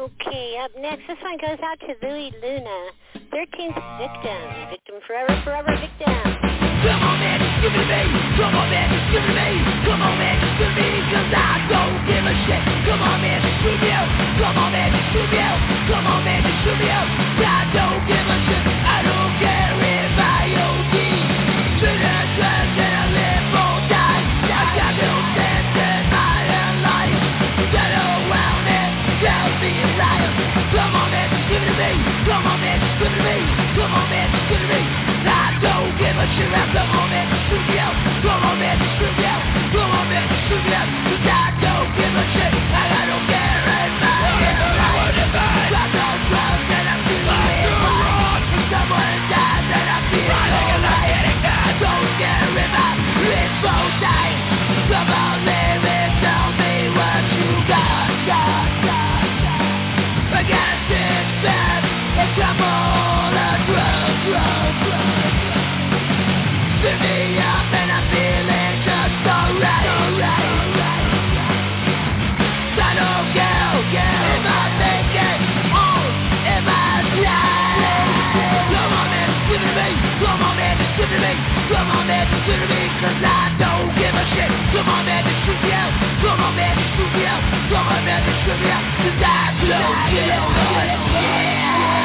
Okay, up next, this one goes out to Louis Luna. thirteenth Victim. Victim forever, forever victim. Come on, man, give it to me. Come on, man, give it to me. Come on, man, give it to me, cause I don't give a shit. Come on, man, shoot me out. Come on, man, shoot me out. Come on, man, shoot me out. I don't give a shit. I don't care if I O D. Shoot a drugs and I live or die. I got no sense in my life. Get around and tell me a liar. Come on, man, give it to me. Come on, man, give it to me. Come on, man, give it to me. I don't give a shit. Come on, man, shoot me out. Come on, man, shoot me out. Come on, man, shoot me out. Cause I don't give a shit. And I don't care if I am right. Got no drugs and I'm feeling right. If someone dies and I'm feeling alright. I don't care if I live or die. Come on, live and tell me what you got, got, got, got. I got six bad and come on, a drug, drug, drug. Fill me up and I'm feeling just alright, alright, alright. I don't care, care if I make it or if I die. Come on, man, give it to me. Come on, man, give it to me. Come on, man, give it to me, cause I don't give a shit. Come on, man, shoot me out. Come on, man, shoot me out. Come on, man, shoot me out, cause I don't give a shit.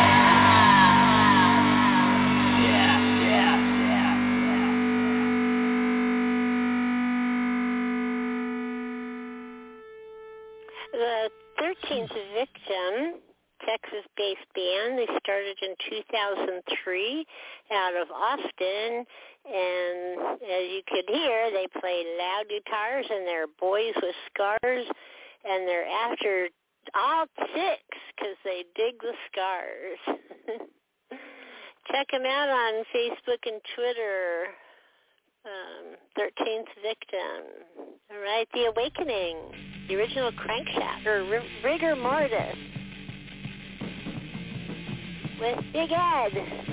The thirteenth Victim, Texas-based band. They started in two thousand three out of Austin, and as you could hear, they play loud guitars, and they're boys with scars, and they're after all chicks because they dig the scars. Check them out on Facebook and Twitter. Um, thirteenth Victim. All right, The Awakening, the original Crankshaft, or R- Rigor Mortis, with Big Ed.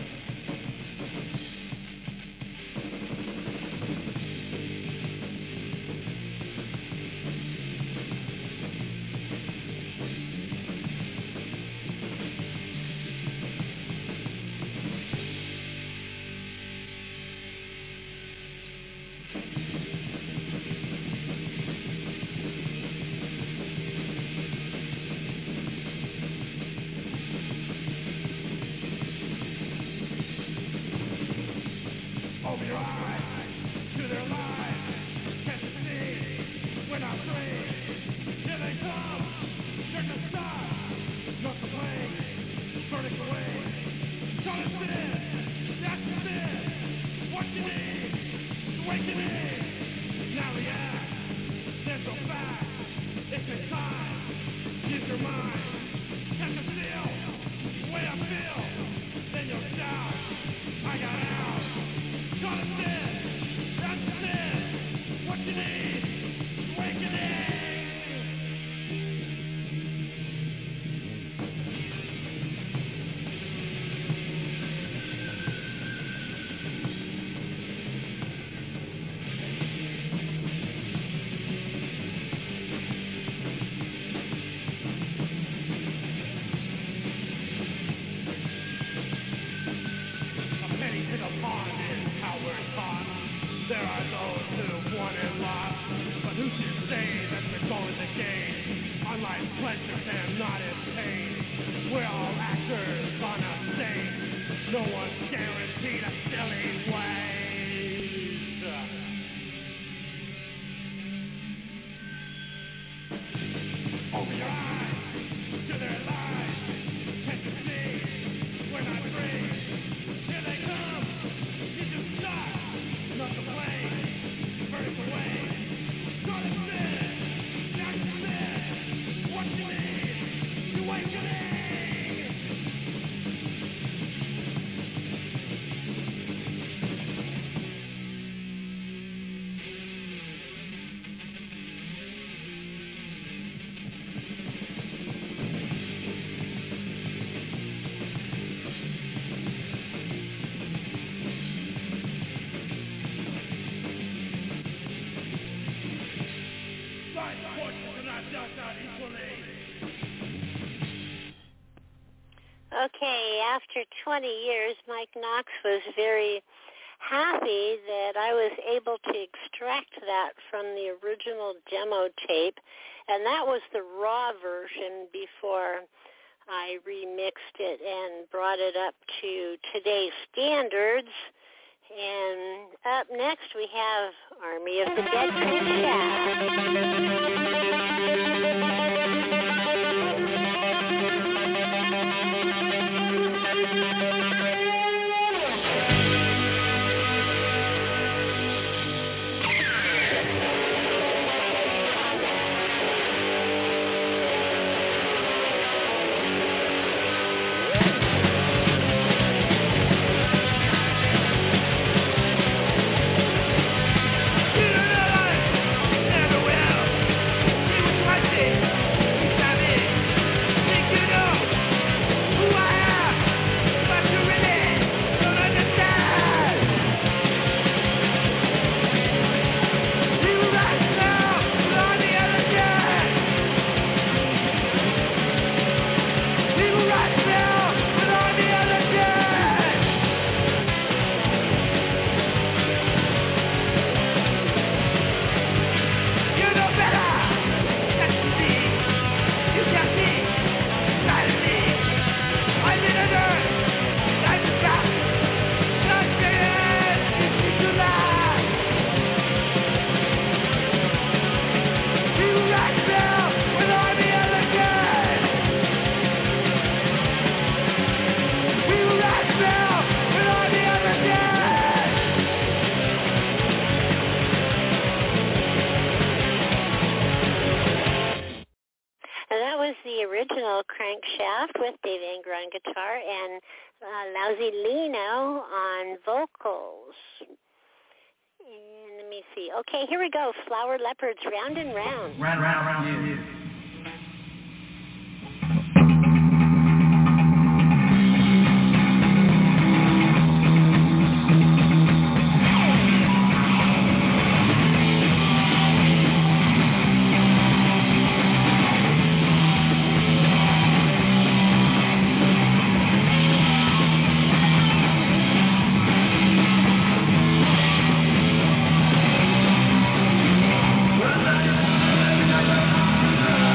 Awakening! Okay, after twenty years, Mike Knox was very happy that I was able to extract that from the original demo tape, and that was the raw version before I remixed it and brought it up to today's standards. And up next we have Army of the Dead Crankshaft. Original Crankshaft with Dave Anger on guitar and uh, Lousy Lino on vocals. And let me see. Okay, here we go. Flower Leopards, Round and Round. Round, round, round, yeah. Well,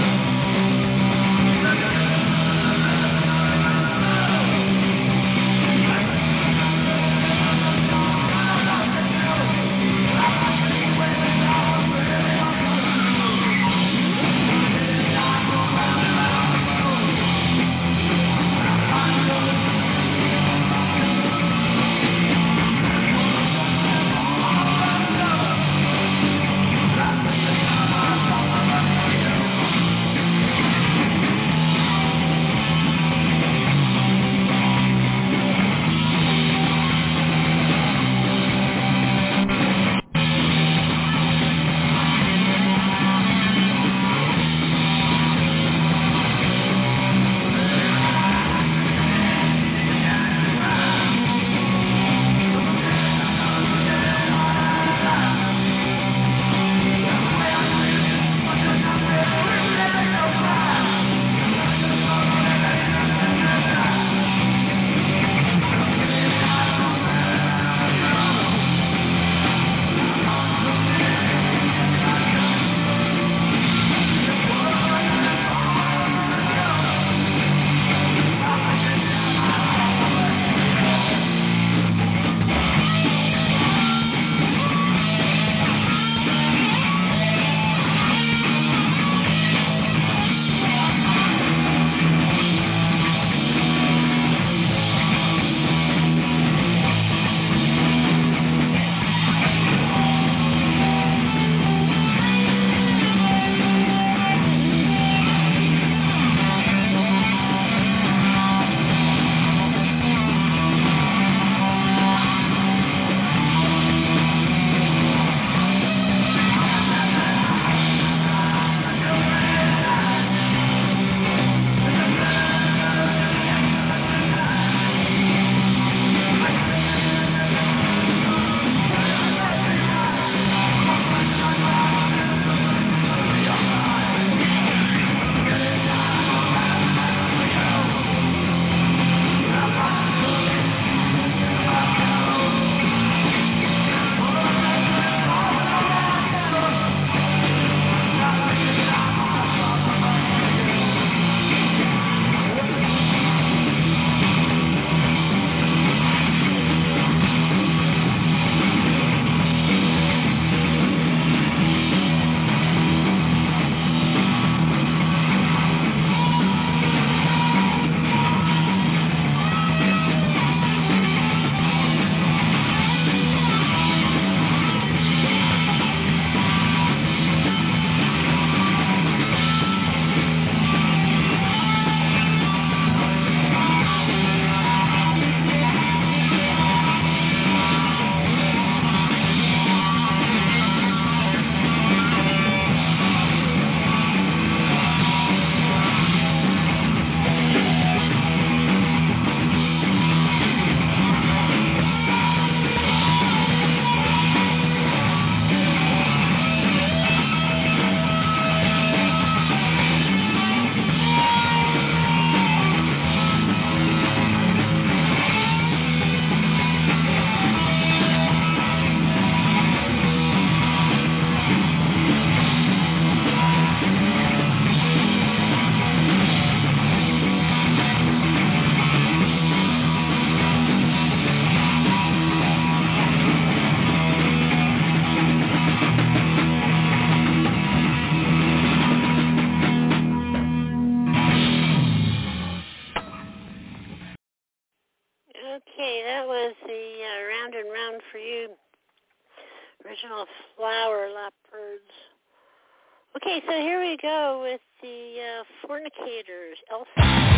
one for you. Original Flower Leopards. Okay, so here we go with the uh, Fornicators. Elsa.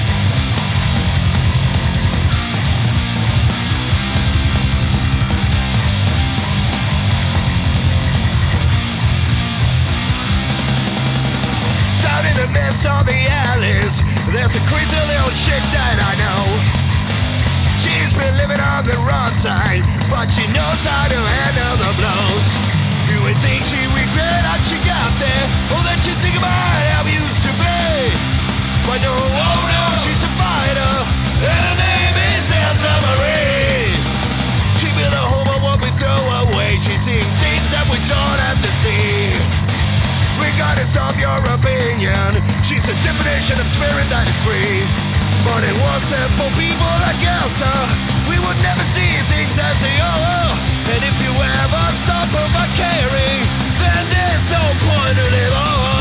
Out in the midst of the alleys, there's a crazy little chick that I know. She's been living on the wrong side, but she knows how to handle the blows. You would think she regret how she got there, or that you think about how we used to be. But no, oh no, she's a fighter, and her name is Elsa Marie. She built a home on what we throw away. She's seeing things that we don't have to see. Regardless of your opinion, she's the definition of spirit that is free. But it wasn't for people like Elsa, we would never see things as they are. And if you ever suffer by caring, then there's no point to live on.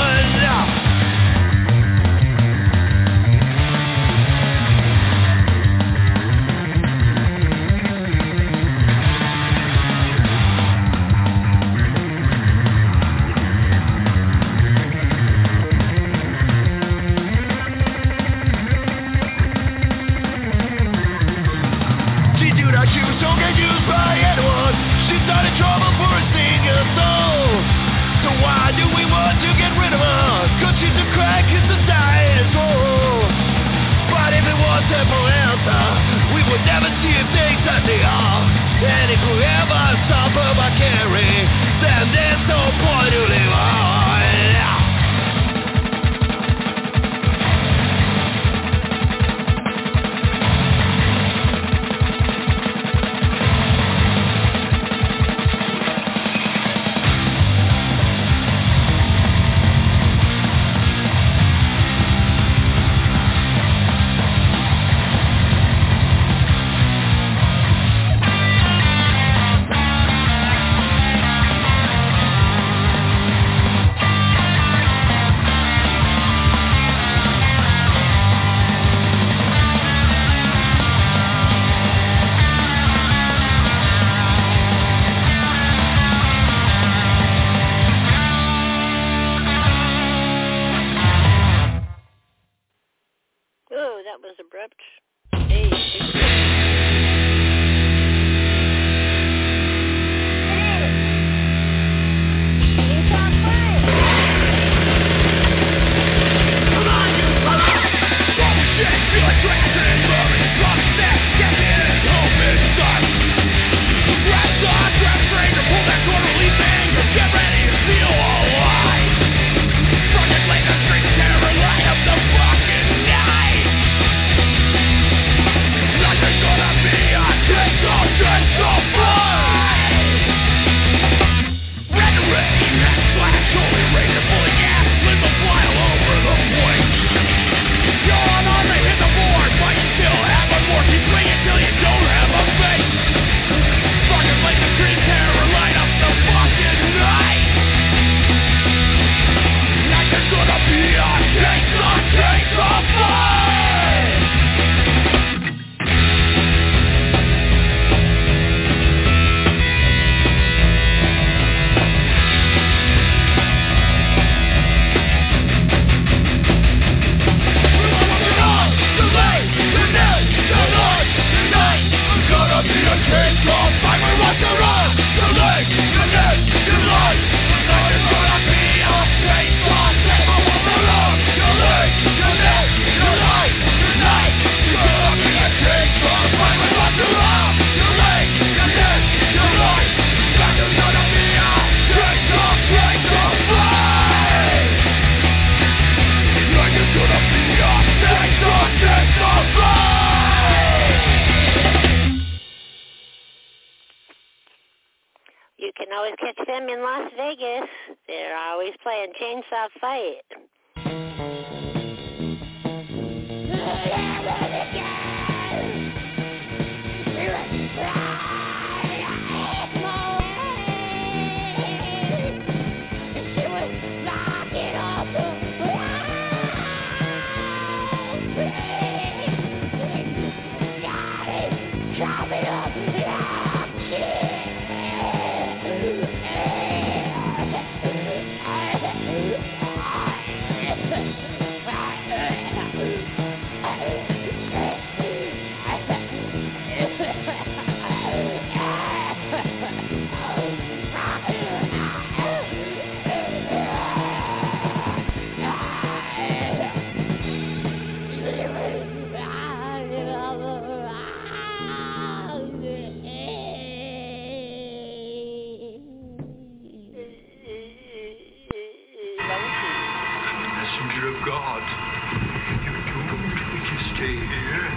And if you ever suffer by caring, then there's no point to live on. Chainsaw Fight. Chop it up, yeah. messenger of God. You're doomed if you stay here.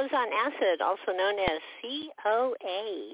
Comes on Acid, also known as C O A.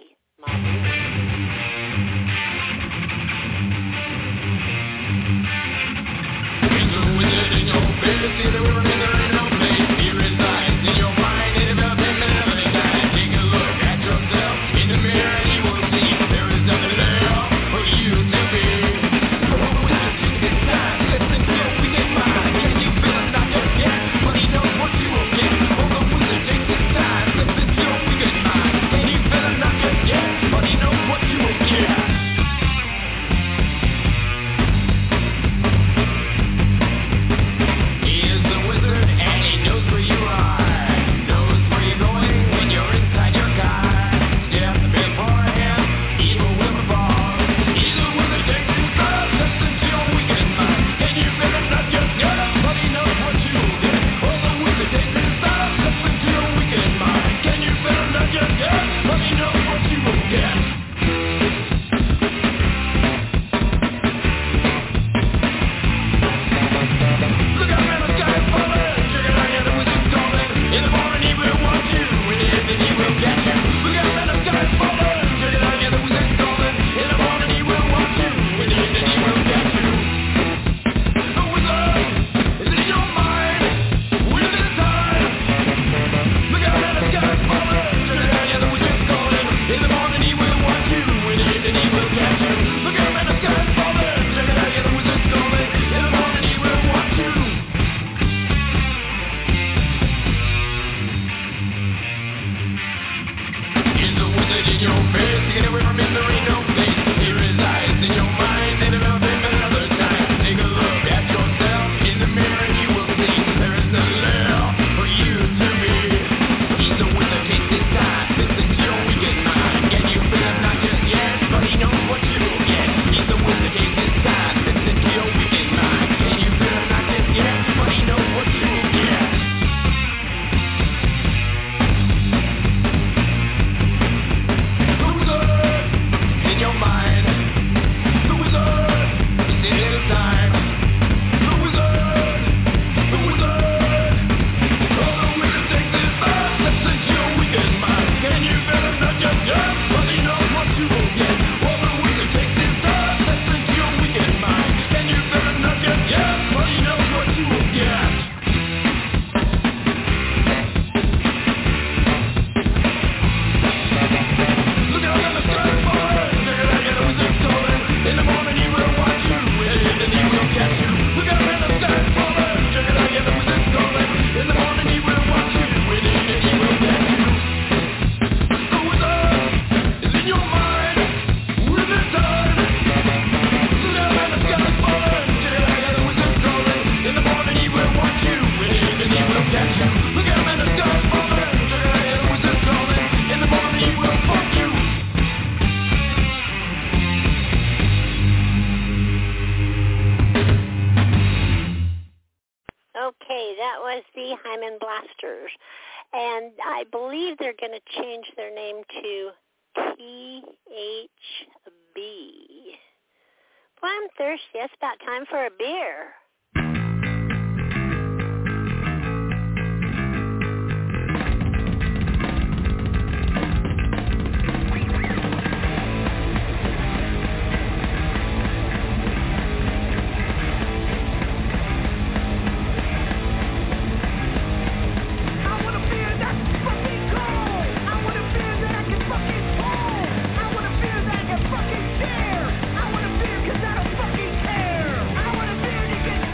And I believe they're going to change their name to T H B. Well, I'm thirsty. It's about time for a beer. Fucking dare! I want a beer 'cause I don't fucking care! I want a beer to get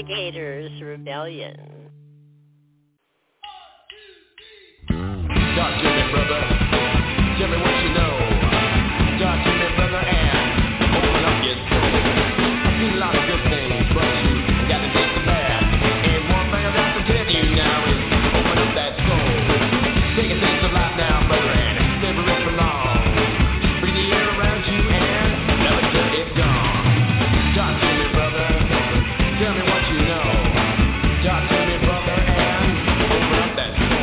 Navigators Rebellion. Talk to me, brother. Tell me what you know. Talk to me, brother, and open up your soul. I've seen a lot of good things, but you got to take the bad. And one thing I've got to tell you now is open up that soul. Take a taste of life now, brother, and savor it for long. Breathe the air around you and never till it's gone. Talk to me, brother. Tell me what you know. Talk to me, brother, and open up that soul.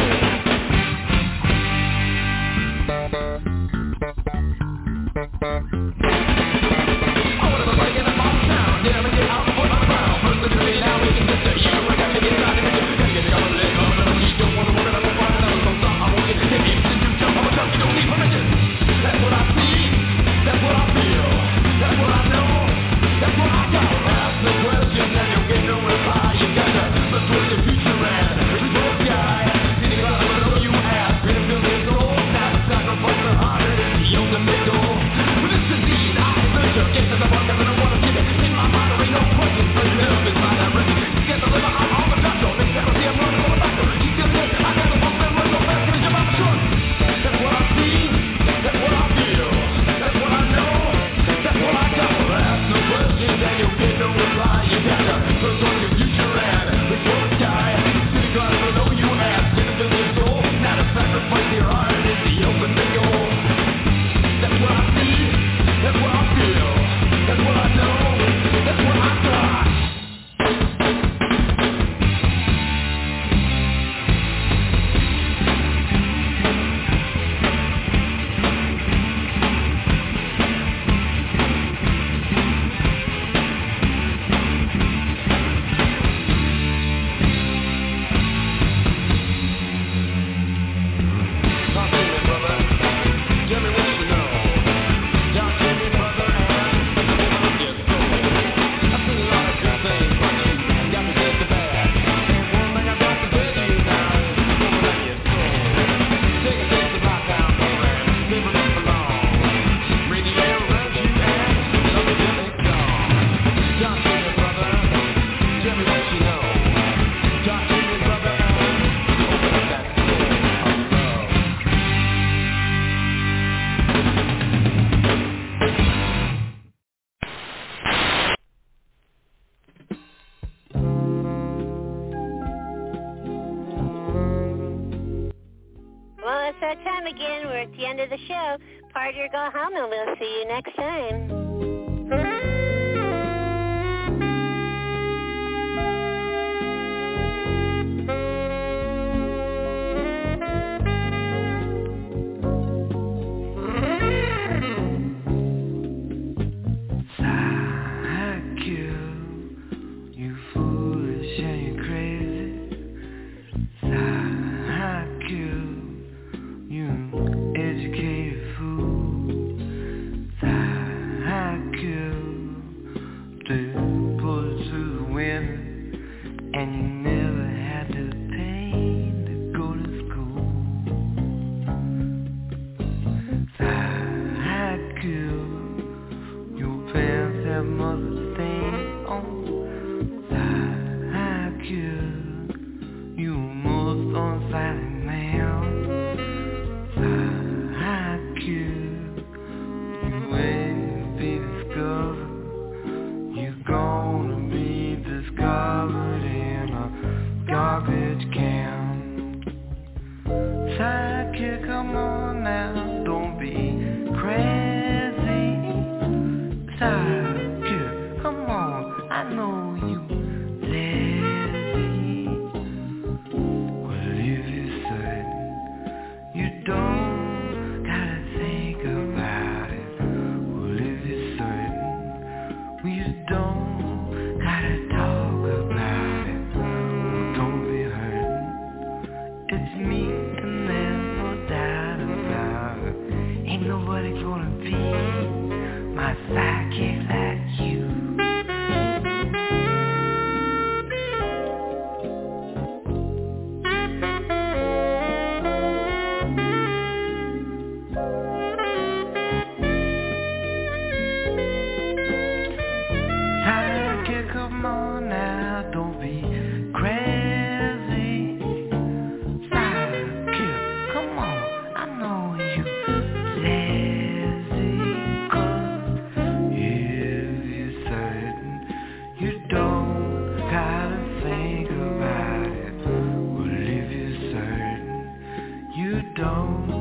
Again, we're at the end of the show. Party or go home, and we'll see you next time. Come on now, don't gone.